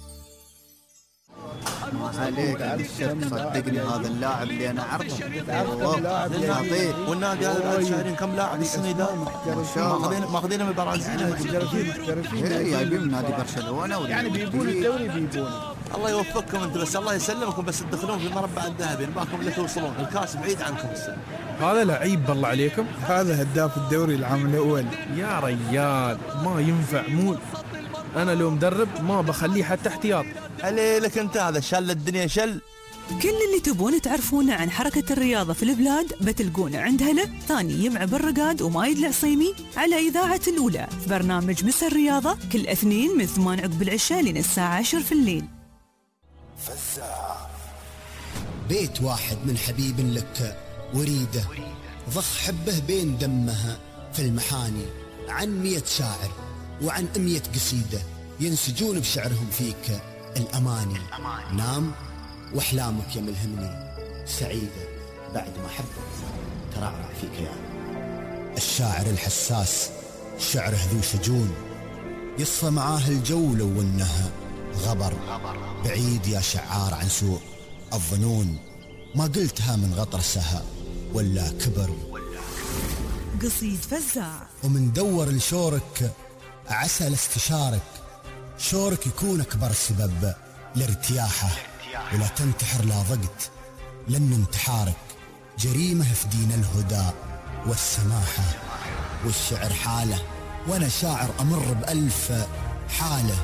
عليك الشمس صدقني هذا اللاعب اللي انا اعرفه والله خطير. والنادي هذا بعد شاهرين كم لاعب السنه ذا ماخذين ماخذين من البرازيل محترفين محترفين جايبين من نادي برشلونه يعني بيبون الدوري بيبون. الله يوفقكم انت بس، الله يسلمكم بس تدخلون في المربع الذهبي نباكم اللي توصلون، الكاس بعيد عنكم السنه. هذا لعيب بالله عليكم، هذا هداف الدوري العام الاول يا ريال ما ينفع مول. أنا لو مدرب ما بخليه حتى احتياط. عليك أنت هذا شل الدنيا شل. كل اللي تبون تعرفونه عن حركة الرياضة في البلاد بتلقونه عند هلا ثاني يمع بالرقاد ومايد العصيمي على إذاعة الأولى في برنامج مسا الرياضة كل اثنين من ثمان عقب العشاء لين الساعة عشر في الليل. فزاع بيت واحد من حبيب لك وريده، ضخ حبه بين دمها في المحاني، عن مية شاعر وعن أمية قصيدة ينسجون بشعرهم فيك الأماني. نام وأحلامك يا ملهمني سعيدة بعد ما حبك ترعرع فيك يا الشاعر الحساس، شعره ذو شجون يصفى معاه الجو لو انها غبر. بعيد يا شعار عن سوء الظنون، ما قلتها من غطرسها ولا كبر. قصيد فزاع. ومن دور لشورك عسى لاستشارك، شورك يكون أكبر سبب لارتياحه، ولا تنتحر لا ضقت لأن انتحارك جريمة في دين الهدى والسماحة. والشعر حالة وأنا شاعر أمر بألف حالة،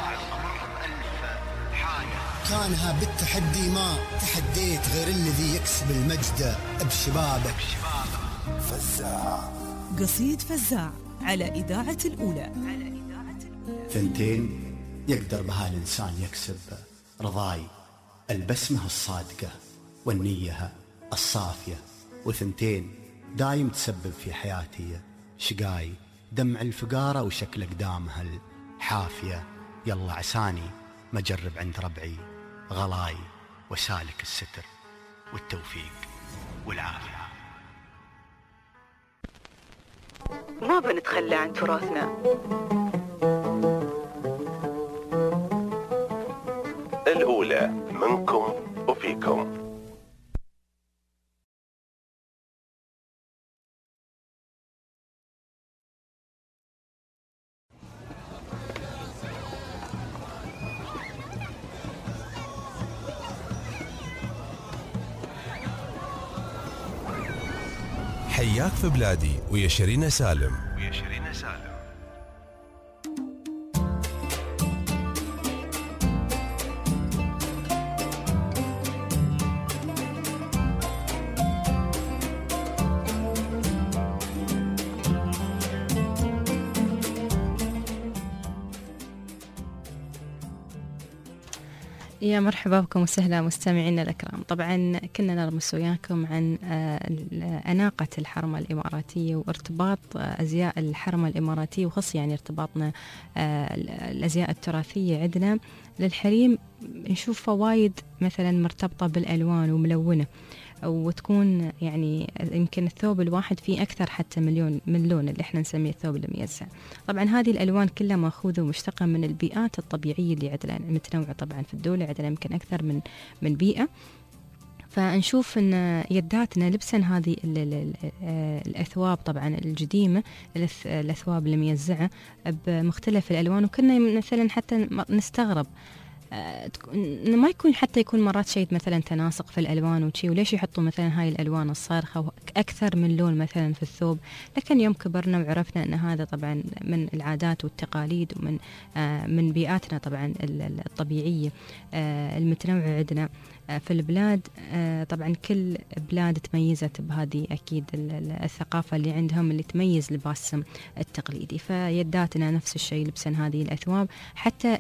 كانها بالتحدي ما تحديت غير الذي يكسب المجد بشبابك. فزاع. قصيد فزاع على إذاعة الأولى. ثنتين يقدر بها الإنسان يكسب رضاي، البسمة الصادقة والنية الصافية. وثنتين دايم تسبب في حياتي شقاي، دمع الفقارة وشكل أقدامها الحافية. يلا عساني ما جرب عند ربعي غلاي، وسالك الستر والتوفيق والعافية. ما بنتخلى عن تراثنا. الأولى منكم وفيكم. حياك في بلادي ويا شيرين سالم. ويا شيرين سالم. يا مرحبا بكم وسهلا مستمعينا الأكرام. طبعا كنا نرمس وياكم عن أناقة الحرمة الإماراتية وارتباط أزياء الحرمة الإماراتية، وخص يعني ارتباطنا الأزياء التراثية عندنا للحريم نشوفها وايد مثلا مرتبطة بالألوان وملونة، وتكون يعني يمكن الثوب الواحد فيه أكثر حتى مليون من لون اللي احنا نسميه الثوب الميزع. طبعا هذه الألوان كلها مأخوذة ومشتقة من البيئات الطبيعية اللي عندنا متنوعة. طبعا في الدولة عندنا يمكن أكثر من من بيئة، فنشوف أن يداتنا لبسا هذه الأثواب طبعا القديمة، الأثواب الميزعة بمختلف الألوان. وكنا مثلا حتى نستغرب ما يكون حتى يكون مرات شيء مثلا تناسق في الألوان وشي، وليش يحطوا مثلا هاي الألوان الصارخة أكثر من لون مثلا في الثوب. لكن يوم كبرنا وعرفنا أن هذا طبعا من العادات والتقاليد ومن آه من بيئاتنا طبعا الطبيعية آه المتنوعة عندنا آه في البلاد. آه طبعا كل بلاد تميزت بهذه أكيد الثقافة اللي عندهم اللي تميز لباسهم التقليدي. فيداتنا نفس الشيء لبسا هذه الأثواب. حتى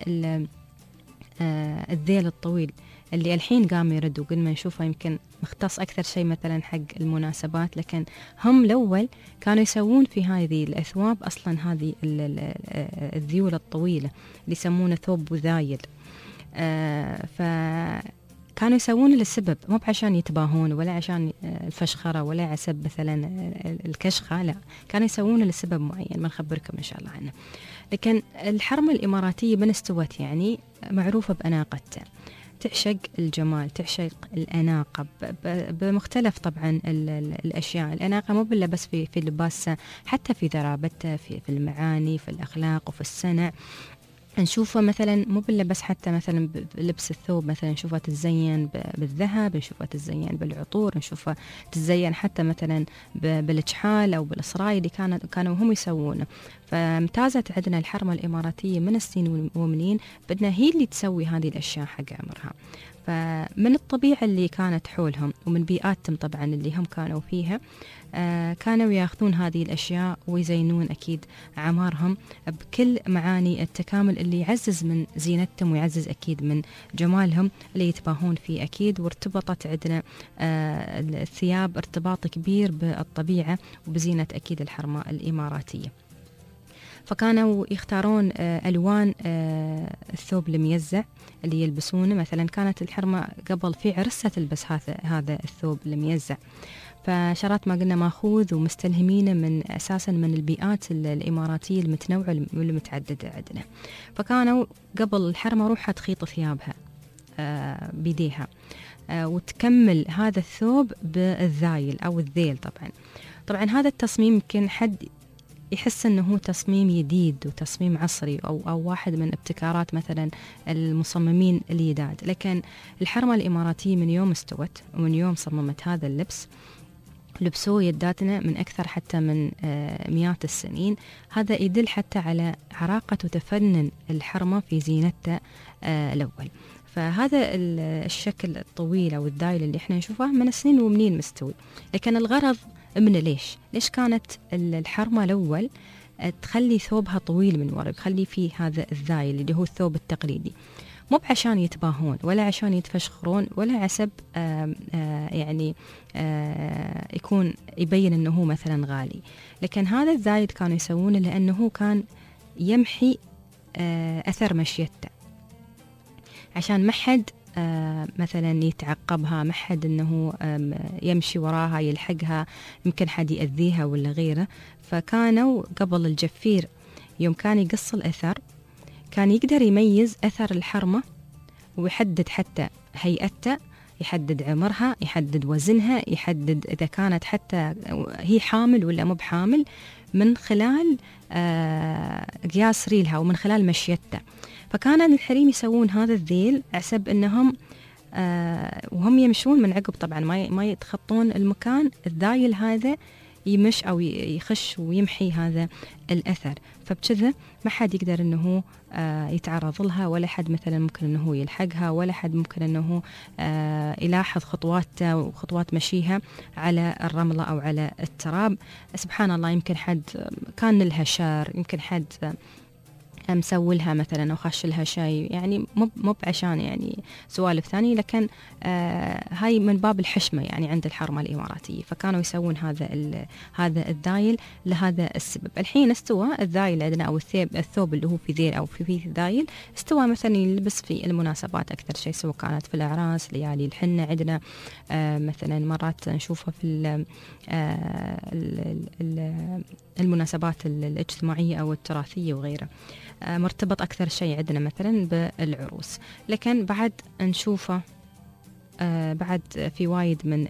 آه الذيل الطويل اللي الحين قام يرد وقلنا نشوفه يمكن مختص أكثر شيء مثلا حق المناسبات، لكن هم الأول كانوا يسوون في هذه الأثواب أصلا هذه الذيول الطويلة اللي يسمونه ثوب وذايل. آه فكانوا يسوون للسبب مو عشان يتباهون ولا عشان الفشخرة ولا عسب مثلا الكشخة، لا كانوا يسوون لسبب معين ما نخبركم إن شاء الله عنه. لكن الحرمة الإماراتية من استوت يعني معروفة بأناقتها، تعشق الجمال، تعشق الأناقة بمختلف طبعا الأشياء. الأناقة مو بالله بس في في لباسها، حتى في ذرابتها، في في المعاني، في الأخلاق وفي الصنع. نشوفها مثلا مو بالله بس حتى مثلا بلبس الثوب، مثلا نشوفها تتزين بالذهب، نشوفها تتزين بالعطور، نشوفها تتزين حتى مثلا بالكحال أو بالإصراي اللي كانوا كانوا هم يسوونه. فامتازت عندنا الحرمة الإماراتية من السنين والمؤمنين بدنا هي اللي تسوي هذه الأشياء حق عمرها. فمن الطبيعة اللي كانت حولهم ومن بيئاتهم طبعا اللي هم كانوا فيها آه كانوا ياخذون هذه الأشياء ويزينون أكيد عمارهم بكل معاني التكامل اللي يعزز من زينتهم ويعزز أكيد من جمالهم اللي يتباهون فيه أكيد. وارتبطت عندنا آه الثياب ارتباط كبير بالطبيعة وبزينة أكيد الحرمة الإماراتية. فكانوا يختارون ألوان الثوب الميزع اللي يلبسونه. مثلا كانت الحرمة قبل في عرسة تلبس هذا هذا الثوب الميزع، فشارات ما قلنا ماخوذ ومستلهمينه من أساسا من البيئات الإماراتية المتنوعة والمتعددة عندنا. فكانوا قبل الحرمة روحها تخيط ثيابها بيديها وتكمل هذا الثوب بالذايل أو الذيل. طبعا طبعا هذا التصميم يمكن حد يحس أنه هو تصميم جديد وتصميم عصري أو, أو واحد من ابتكارات مثلا المصممين الجداد، لكن الحرمة الإماراتية من يوم استوت ومن يوم صممت هذا اللبس لبسوه يداتنا من أكثر حتى من مئات السنين. هذا يدل حتى على عراقة وتفنن الحرمة في زينتها الأول. فهذا الشكل الطويل أو الذايل اللي احنا نشوفه من سنين ومنين مستوي، لكن الغرض من ليش ليش كانت الحرمة الأول تخلي ثوبها طويل من ورا، تخلي فيه هذا الذايل اللي هو الثوب التقليدي، مو عشان يتباهون ولا عشان يتفشخرون ولا عسب آآ آآ يعني آآ يكون يبين أنه هو مثلا غالي، لكن هذا الذايل كانوا يسوونه لأنه كان يمحي أثر مشيته، عشان ما حد مثلا يتعقبها، ما حد أنه يمشي وراها يلحقها، يمكن حد يأذيها ولا غيره. فكانوا قبل الجفير يوم كان يقص الأثر كان يقدر يميز أثر الحرمة ويحدد حتى هيئتها، يحدد عمرها، يحدد وزنها، يحدد إذا كانت حتى هي حامل ولا مو بحامل من خلال قياس ريلها ومن خلال مشيتها. فكان الحريم يسوون هذا الذيل عسب أنهم وهم يمشون من عقب طبعا ما ما يتخطون المكان، الذايل هذا يمش أو يخش ويمحي هذا الأثر. فبكذا ما حد يقدر أنه يتعرض لها، ولا حد مثلا ممكن أنه يلحقها، ولا حد ممكن أنه يلاحظ خطواتها وخطوات مشيها على الرملة أو على التراب. سبحان الله، يمكن حد كان لها شر، يمكن حد مسوي لها مثلا أو خش لها شيء، يعني مو مو عشان يعني سوالف ثانية، لكن آه هاي من باب الحشمة يعني عند الحرمة الإماراتية. فكانوا يسوون هذا هذا الذايل لهذا السبب. الحين استوى الذايل عندنا أو الثوب الثوب اللي هو في ذيل أو في فيه ذايل، استوى مثلا يلبس في المناسبات أكثر شيء، سواء كانت في الأعراس، ليالي الحنة عندنا آه مثلا مرات نشوفها في ال المناسبات الاجتماعية أو التراثية وغيره، مرتبط أكثر شيء عندنا مثلا بالعروس. لكن بعد نشوفه بعد في وايد من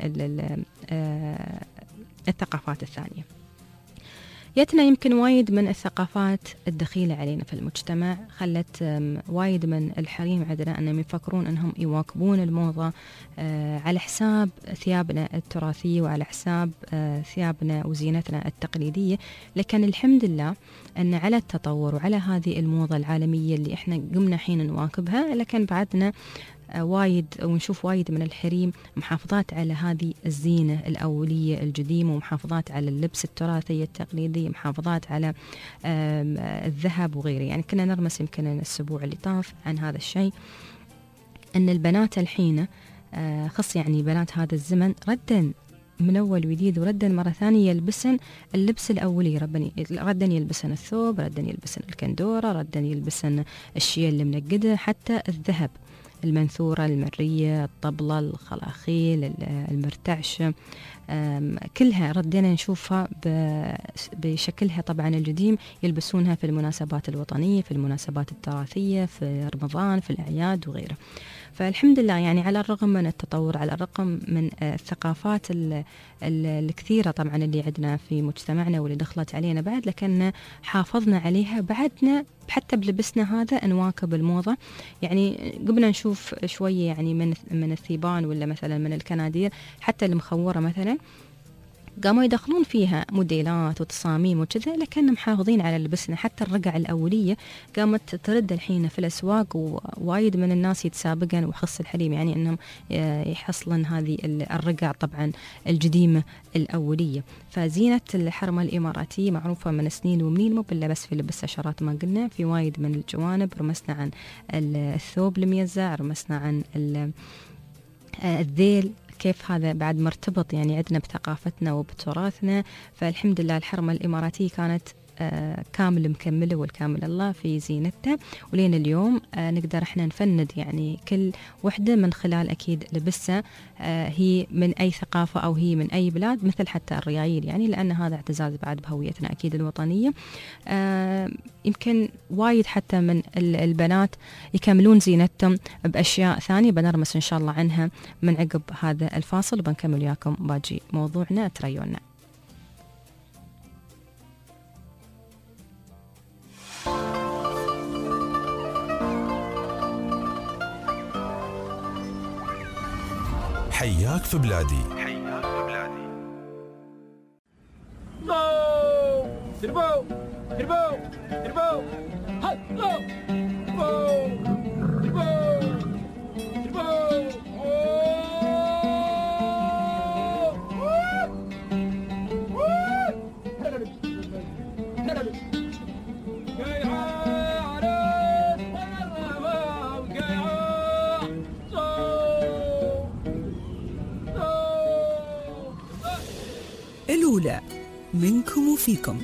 الثقافات الثانية. يتنا يمكن وايد من الثقافات الدخيلة علينا في المجتمع خلت وايد من الحريم عندنا أنهم يفكرون أنهم يواكبون الموضة على حساب ثيابنا التراثية وعلى حساب ثيابنا وزينتنا التقليدية. لكن الحمد لله أن على التطور وعلى هذه الموضة العالمية اللي إحنا قمنا حين نواكبها، لكن بعدنا وايد ونشوف وايد من الحريم محافظات على هذه الزينة الأولية القديمة، ومحافظات على اللبس التراثي التقليدي، محافظات على الذهب وغيره. يعني كنا نرمس يمكن الأسبوع اللي طاف عن هذا الشيء، أن البنات الحين خص يعني بنات هذا الزمن ردن من أول وجديد، وردا مرة ثانية يلبسن اللبس الأولي، ردا يلبسن الثوب، ردا يلبسن الكندورة، ردا يلبسن الشيء اللي منقده، حتى الذهب، المنثورة، المرية، الطبلة، الخلاخيل، المرتعشة، كلها ردينا نشوفها بشكلها طبعا القديم، يلبسونها في المناسبات الوطنية، في المناسبات التراثية، في رمضان، في الأعياد وغيره. فالحمد لله يعني على الرغم من التطور، على الرغم من الثقافات الكثيرة طبعا اللي عندنا في مجتمعنا واللي دخلت علينا بعد، لكن حافظنا عليها بعدنا حتى بلبسنا هذا نواكب الموضة. يعني قبنا نشوف شوية يعني من من الثيبان ولا مثلا من الكنادير، حتى المخورة مثلا قاموا يدخلون فيها موديلات وتصاميم وكذا، لكن محافظين على لبسنا. حتى الرقع الأولية قامت ترد الحين في الأسواق، ووايد من الناس يتسابقن وخص الحريم يعني أنهم يحصلن هذه الرقع طبعا القديمة الأولية. فزينة الحرمة الإماراتية معروفة من سنين ومنين، مو بالله بس في لبس شرات ما قلنا، في وايد من الجوانب. رمسنا عن الثوب الميزع، رمسنا عن الذيل، كيف هذا بعد مرتبط يعني عندنا بثقافتنا وبتراثنا. فالحمد لله الحرمة الإماراتية كانت كامل مكملة والكامل الله في زينتها، ولين اليوم نقدر احنا نفند يعني كل وحدة من خلال أكيد لبسها هي من أي ثقافة أو هي من أي بلاد، مثل حتى الريايل يعني، لأن هذا اعتزاز بعد بهويتنا أكيد الوطنية. يمكن وايد حتى من البنات يكملون زينتهم بأشياء ثانية بنرمس إن شاء الله عنها من عقب هذا الفاصل، وبنكمل وياكم باجي موضوعنا تريونا. حياك في بلادي. حياك في بلادي. تربو تربو تربو هلو تربو تربو الأولى منكم وفيكم.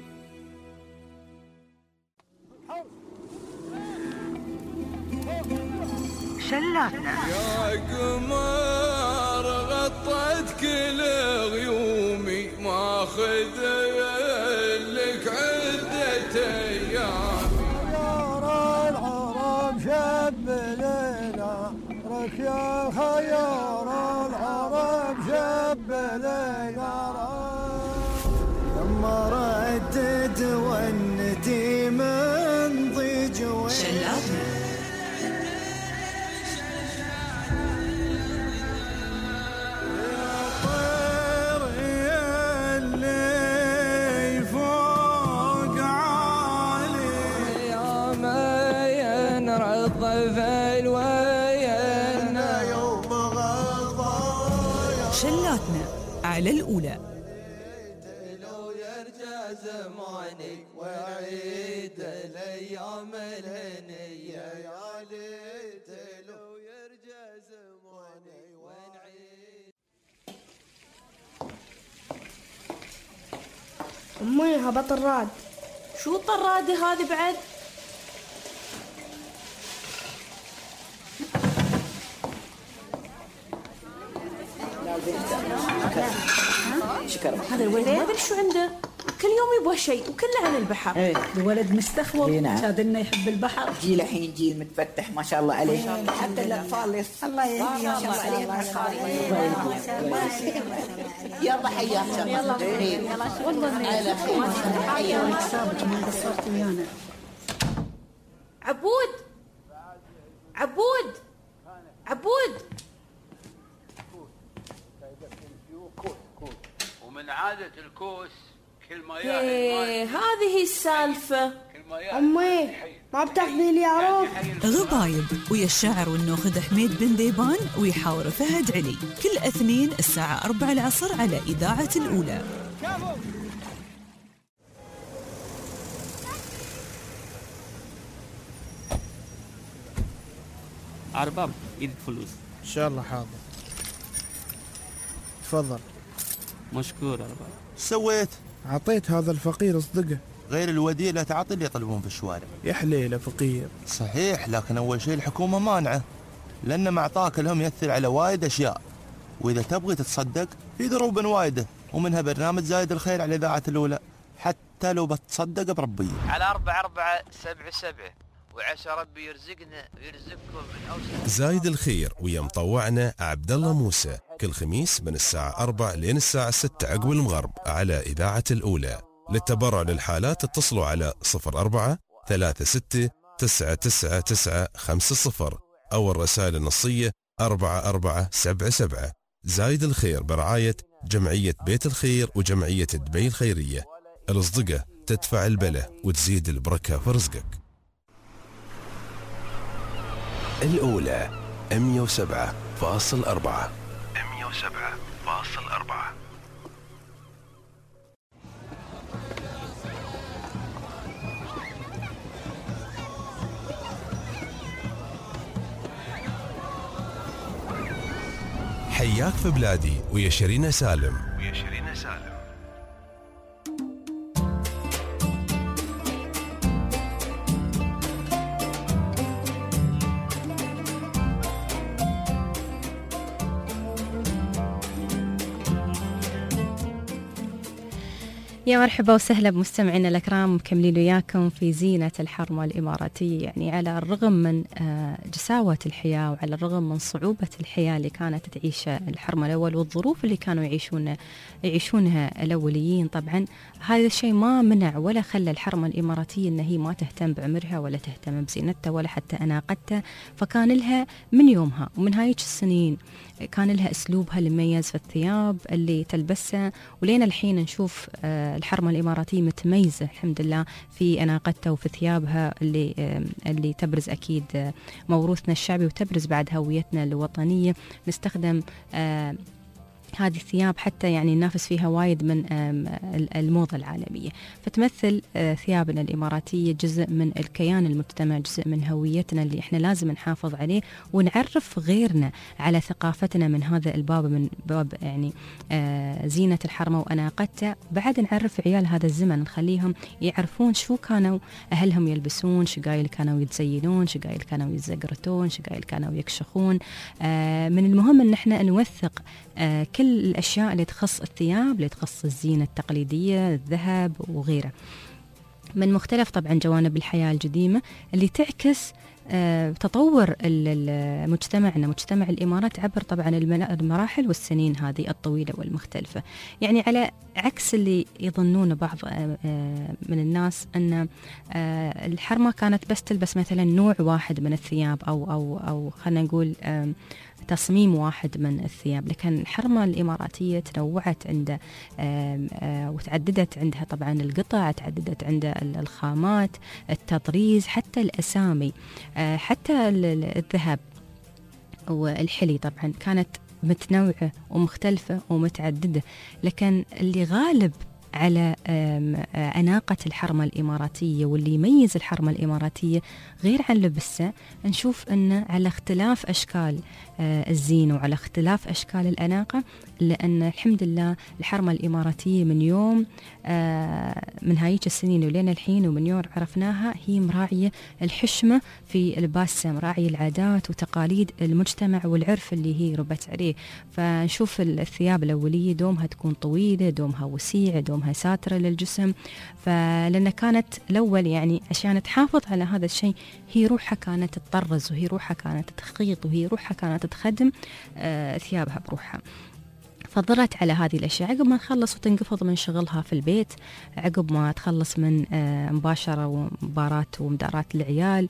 شلاتنا يا قمر غطت كل غيومي، ماخذ لك عدة أيام. خيار العرب شب ليلة رك يا خيار العرب شب ليلة لما ردد ونتي من ضيج شلاتنا شلاتنا على الأولى. لو يرجع زماني ويعيد الأيام الهنية، يا ليت لو يرجع زماني ونعيد. أمي هبط الراد. شو الطرادة هذه بعد؟ شكرا. هذا الولد ما ادري شو عنده، كل يوم يبغى شيء وكله عن البحر. ايه الولد مستخوف، شادلنا يحب البحر. جيل الحين جيل متفتح ما شاء الله عليه، حتى الاطفال الله يهديهم ما شاء الله عليهم. يلا حياك يلا يلا والله على خير. حياك سابق ما قصرت ويانا. عبود عبود عبود ومن عادة الكوس كل ما ياهل ايه هذه هي السالفة. أمي ما بتاخذي لي عروف. غضايب ويا الشاعر والنوخذ حميد بن ذيبان ويحاور فهد علي، كل اثنين الساعة أربعة العصر على إذاعة الأولى. أرباب إيد فلوس إن شاء الله حاضر. تفضل. مشكور أرباب. سويت؟ عطيت هذا الفقير اصدقه. غير الوديعة لا تعطي اللي يطلبون في الشوارع. يا حليله فقير. صحيح، لكن أول شيء الحكومة مانعة، لأن مع عطاك لهم يأثر على وايد أشياء، وإذا تبغي تتصدق في دروب وايدة، ومنها برنامج زايد الخير على إذاعة الأولى، حتى لو بتصدق بربي. على أربعة أربعة سبعة سبعة، وعسى ربي يرزقنا ويرزقكم من أوسع. زايد الخير ويا مطوعنا عبد الله موسى كل خميس من الساعة أربعة لين الساعة ستة عقب المغرب على إذاعة الأولى. للتبرع للحالات اتصلوا على صفر أربعة ثلاثة ستة تسعة تسعة تسعة خمسة صفر أو الرسائل النصية أربعة أربعة سبعة سبعة. زايد الخير برعاية جمعية بيت الخير وجمعية دبي الخيرية. الأصدقة تدفع البلة وتزيد البركة في رزقك. الأولى مية وسبعة فاصل أربعة. مية وسبعة فاصل أربعة. حياك في بلادي ويا شيرين سالم. ويا شيرين سالم. يا مرحبا وسهلا بمستمعينا الأكرام، مكملين وياكم في زينة الحرمة الإماراتية. يعني على الرغم من جساوة الحياة وعلى الرغم من صعوبة الحياة اللي كانت تعيشها الحرمة الأول والظروف اللي كانوا يعيشون يعيشونها الأوليين، طبعا هذا الشيء ما منع ولا خلى الحرمة الإماراتية أن هي ما تهتم بعمرها ولا تهتم بزينتها ولا حتى أناقتها. فكان لها من يومها ومن هاي السنين كان لها أسلوبها المميز في الثياب اللي تلبسها، ولين الحين نشوف الحرمة الإماراتية متميزة الحمد لله في أناقتها وفي ثيابها اللي اللي تبرز أكيد موروثنا الشعبي وتبرز بعد هويتنا الوطنية. نستخدم هذه الثياب حتى يعني ننافس فيها وايد من الموضة العالمية. فتمثل ثيابنا الإماراتية جزء من الكيان المجتمع، جزء من هويتنا اللي احنا لازم نحافظ عليه ونعرف غيرنا على ثقافتنا من هذا الباب، من باب يعني زينة الحرمة وأناقتها. بعد نعرف عيال هذا الزمن، نخليهم يعرفون شو كانوا أهلهم يلبسون، شقايل كانوا يتزينون، شقايل كانوا يتزقرتون، شقايل كانوا يكشخون. من المهم ان احنا نوثق كل الأشياء اللي تخص الثياب، اللي تخص الزينة التقليدية، الذهب وغيره، من مختلف طبعا جوانب الحياة القديمة اللي تعكس تطور مجتمعنا مجتمع الإمارات عبر طبعا المراحل والسنين هذه الطويلة والمختلفة. يعني على عكس اللي يظنون بعض من الناس أن الحرمة كانت بس تلبس مثلا نوع واحد من الثياب أو أو أو خلينا نقول تصميم واحد من الثياب، لكن الحرمة الإماراتية تنوعت عنده وتعددت عندها طبعا القطع، تعددت عندها الخامات، التطريز، حتى الأسامي، حتى الذهب والحلي طبعا كانت متنوعة ومختلفة ومتعددة. لكن اللي غالب على أناقة الحرمة الإماراتية واللي يميز الحرمة الإماراتية غير عن لبسها، نشوف أنه على اختلاف أشكال الزين وعلى اختلاف أشكال الأناقة، لأن الحمد لله الحرمة الإماراتية من يوم من هايك السنين ولين الحين ومن يوم عرفناها هي مراعية الحشمة في لباسها، مراعية العادات وتقاليد المجتمع والعرف اللي هي ربت عليه. فنشوف الثياب الأولية دومها تكون طويلة، دومها وسيعة، دومها ساترة للجسم. فلأن كانت الأول يعني عشان تحافظ على هذا الشيء هي روحها كانت تطرز، وهي روحها كانت تخيط، وهي روحها كانت تخدم ثيابها بروحها. فضلت على هذه الأشياء عقب ما تخلص وتنقفض من شغلها في البيت، عقب ما تخلص من مباشرة ومباراة ومدارات العيال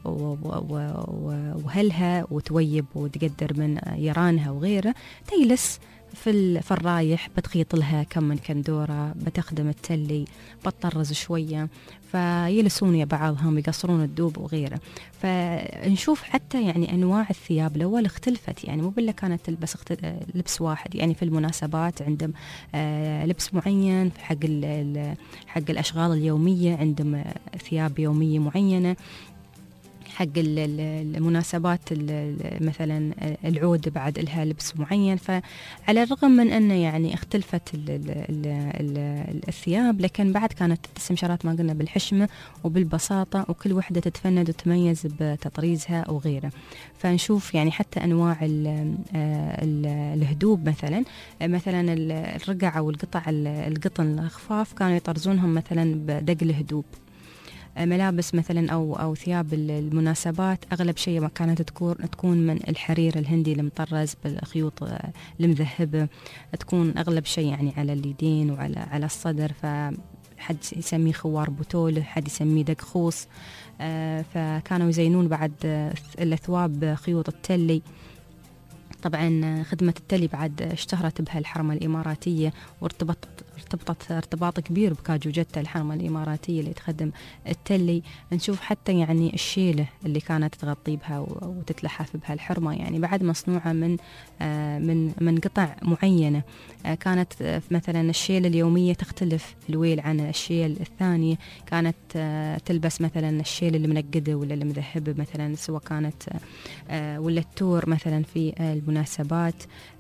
وهلها وتويب وتقدر من يرانها وغيره، تجلس في في الرايح بتخيط لها كم من كندورة، بتخدم التلي، بتطرز شوية، فيلسون يا بعضهم، يقصرون الدوب وغيره. فنشوف حتى يعني أنواع الثياب الأول اختلفت، يعني مو بالله كانت تلبس لبس واحد. يعني في المناسبات عندهم لبس معين، حق حق الأشغال اليومية عندهم ثياب يومية معينة، حق المناسبات مثلا العود بعد لها لبس معين. فعلى الرغم من أنه يعني اختلفت ال ال ال الثياب، لكن بعد كانت تتسم شرات ما قلنا بالحشمة وبالبساطة، وكل وحدة تتفند وتميز بتطريزها وغيره. فنشوف يعني حتى أنواع ال ال الهدوب، مثلا مثلا الرقع أو القطع القطن الخفاف كانوا يطرزونهم مثلا بدق الهدوب. ملابس مثلا أو أو ثياب المناسبات أغلب شيء ما كانت تكون تكون من الحرير الهندي المطرز بالخيوط المذهبة، تكون أغلب شيء يعني على اليدين وعلى على الصدر. فحد يسميه خوار بطول، حد يسميه دق خوص. فكانوا يزينون بعد الأثواب خيوط التلي. طبعا خدمة التلي بعد اشتهرت بها الحرمة الإماراتية، وارتبطت ارتبطت ارتباط كبير بكاجوجتة الحرمة الإماراتية اللي تخدم التلي. نشوف حتى يعني الشيلة اللي كانت تغطي بها وتتلحف بها الحرمة، يعني بعد مصنوعة من من من قطع معينة. كانت مثلا الشيلة اليومية تختلف الويل عن الشيل الثانية، كانت تلبس مثلا الشيل المنقدة ولا المذهبة مثلا، سواء كانت ولا التور مثلا في المناسبات،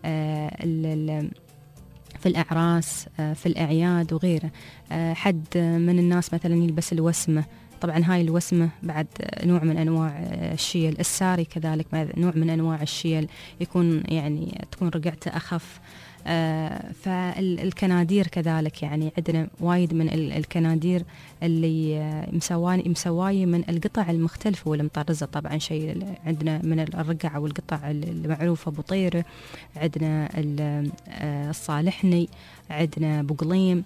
في الأعراس، في الأعياد وغيره. حد من الناس مثلا يلبس الوسمة، طبعا هاي الوسمة بعد نوع من أنواع الشيل. الساري كذلك نوع من أنواع الشيل، يكون يعني تكون رقعته أخف. فالكنادير كذلك، يعني عندنا وايد من الكنادير اللي مسواني مسواي من القطع المختلفة والمطرزة. طبعا شيء عندنا من الرقع والقطع المعروفة بطيرة، عندنا الصالحني، عندنا بقليم،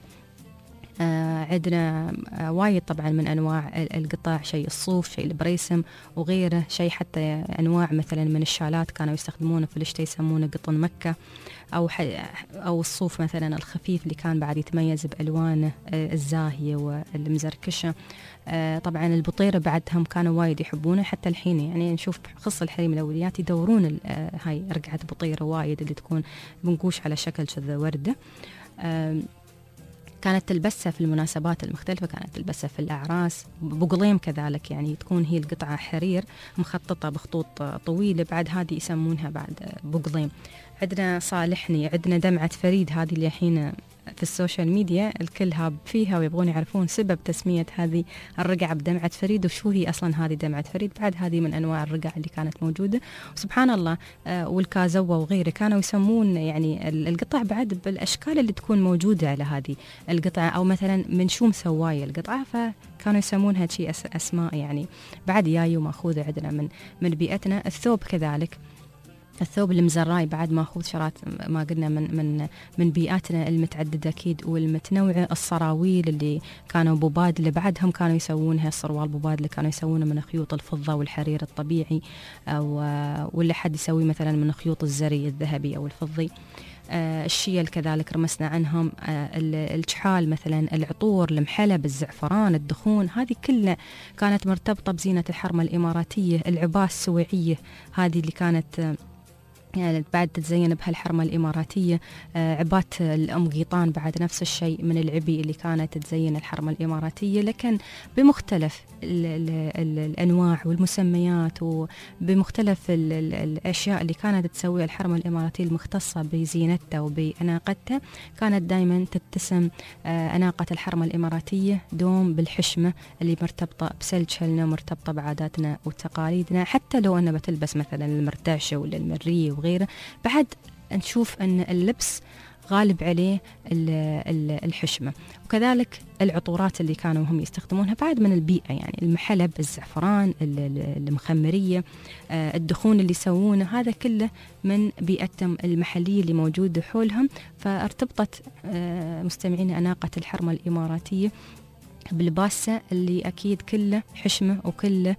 آه عندنا آه وايد طبعا من أنواع القطع، شيء الصوف، شيء البريسم وغيره، شيء حتى أنواع مثلا من الشالات كانوا يستخدمونه في الشتاء يسمونه قطن مكة، أو أو الصوف مثلا الخفيف اللي كان بعد يتميز بألوانه آه الزاهية والمزركشة. آه طبعا البطيرة بعدهم كانوا وايد يحبونه، حتى الحين يعني نشوف خص الحريم الأوليات يدورون آه هاي رقعة بطيرة وايد اللي تكون منقوش على شكل كذا وردة. آه كانت تلبسها في المناسبات المختلفة، كانت تلبسها في الأعراس. بقليم كذلك يعني تكون هي القطعة حرير مخططة بخطوط طويلة، بعد هذه يسمونها بعد بقليم. عندنا صالحني، عندنا دمعة فريد، هذه اللي الحين في السوشيال ميديا الكل هاب فيها ويبغون يعرفون سبب تسمية هذه الرقعة بدمعة فريد وشو هي أصلا هذه دمعة فريد. بعد هذه من أنواع الرقع اللي كانت موجودة. وسبحان الله آه والكازوة وغيره كانوا يسمون يعني القطع بعد بالأشكال اللي تكون موجودة على هذه القطعة، أو مثلا من شو مسواية القطعة، فكانوا يسمونها شيء أسماء يعني بعد جاي ومأخوذة عندنا من من بيئتنا. الثوب كذلك، الثوب المزراي بعد ماخوذ شرات ما قلنا من من من بيئاتنا المتعدده اكيد والمتنوعه. الصراويل اللي كانوا ببادله بعدهم كانوا يسوونها، الصروال ببادله كانوا يسوونه من خيوط الفضه والحرير الطبيعي، او ولا حد يسوي مثلا من خيوط الزري الذهبي او الفضي. آه الشيل كذلك رمسنا عنهم. آه الكحال مثلا، العطور، المحلب، الزعفران، الدخون، هذه كلها كانت مرتبطه بزينه الحرمه الاماراتيه. العباس السويعيه هذه اللي كانت آه يعني بعد تتزين بها الحرمة الإماراتية. آه عبات الأم قيطان بعد نفس الشيء من العبي اللي كانت تتزين الحرمة الإماراتية، لكن بمختلف ال ال ال الأنواع والمسميات وبمختلف ال ال الأشياء اللي كانت تسويها الحرمة الإماراتية المختصة بزينتها وبأناقتها. كانت دائما تتسم آه أناقة الحرمة الإماراتية دوم بالحشمة اللي مرتبطة بسلجلنا، مرتبطة بعاداتنا وتقاليدنا. حتى لو أنا بتلبس مثلا المرتعشة ولا المرية وغيره، بعد نشوف أن اللبس غالب عليه الحشمة. وكذلك العطورات اللي كانوا هم يستخدمونها بعد من البيئة، يعني المحلب، الزعفران، المخمرية، الدخون اللي يسوونه، هذا كله من بيئتهم المحلية اللي موجودة حولهم. فارتبطت مستمعين أناقة الحرمة الإماراتية بلباسه اللي أكيد كله حشمة وكله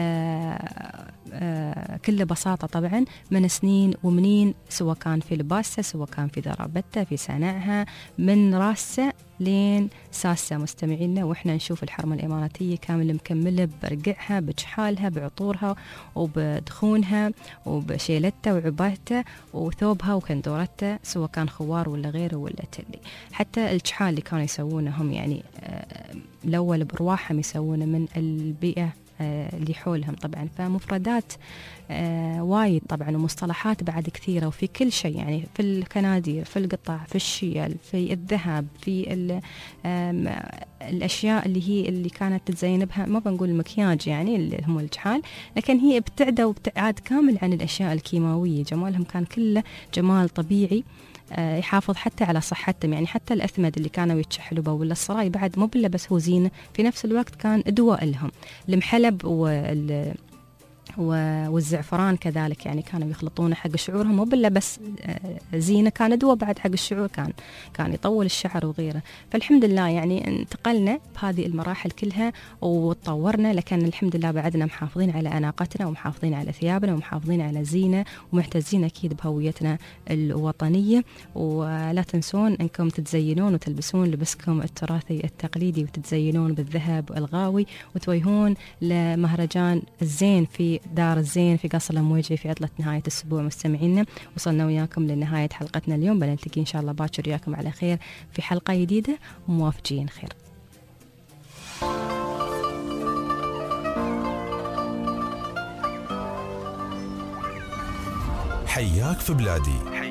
آآ آآ كله بساطة طبعا من سنين ومنين، سواء كان في لباسه، سواء كان في ذرابتها، في صنعها، من راسه لين ساسة مستمعينا. وإحنا نشوف الحرمة الإماراتية كامل مكملة برقعها، بجحالها، بعطورها وبدخونها وبشيلتها وعباتها وثوبها وكندورتها، سواء كان خوار ولا غيره ولا تلي. حتى الجحال اللي كانوا يسوونهم يعني الأول برواحهم يسوونه من البيئة اللي حولهم طبعا. فمفردات آه وايد طبعا ومصطلحات بعد كثيرة، وفي كل شيء يعني في الكنادير، في القطع، في الشيل، في الذهب، في الأشياء اللي هي اللي كانت تتزين بها، ما بنقول المكياج يعني اللي هم الجحال، لكن هي ابتعدوا وابتعاد كامل عن الأشياء الكيماوية. جمالهم كان كله جمال طبيعي يحافظ حتى على صحتهم. يعني حتى الأثمد اللي كانوا يتشحلوا به ولا الصراي بعد مو بلا بس هو زينة، في نفس الوقت كان دواء لهم. المحلب وال والزعفران كذلك يعني كانوا يخلطونه حق شعورهم، مو بلا بس زينة، كان دواء بعد حق الشعور، كان كان يطول الشعر وغيره. فالحمد لله يعني انتقلنا بهذه المراحل كلها وتطورنا، لكن الحمد لله بعدنا محافظين على أناقتنا ومحافظين على ثيابنا ومحافظين على زينة ومعتزين أكيد بهويتنا الوطنية. ولا تنسون أنكم تتزينون وتلبسون لبسكم التراثي التقليدي وتتزينون بالذهب الغاوي وتوجهون لمهرجان الزين في دار الزين في قصر الأمويجي في عطلة نهاية الأسبوع. مستمعينا وصلنا وياكم لنهاية حلقتنا اليوم، بنلتقي إن شاء الله باكر وياكم على خير في حلقة جديدة وموافقين خير. حياك في بلادي.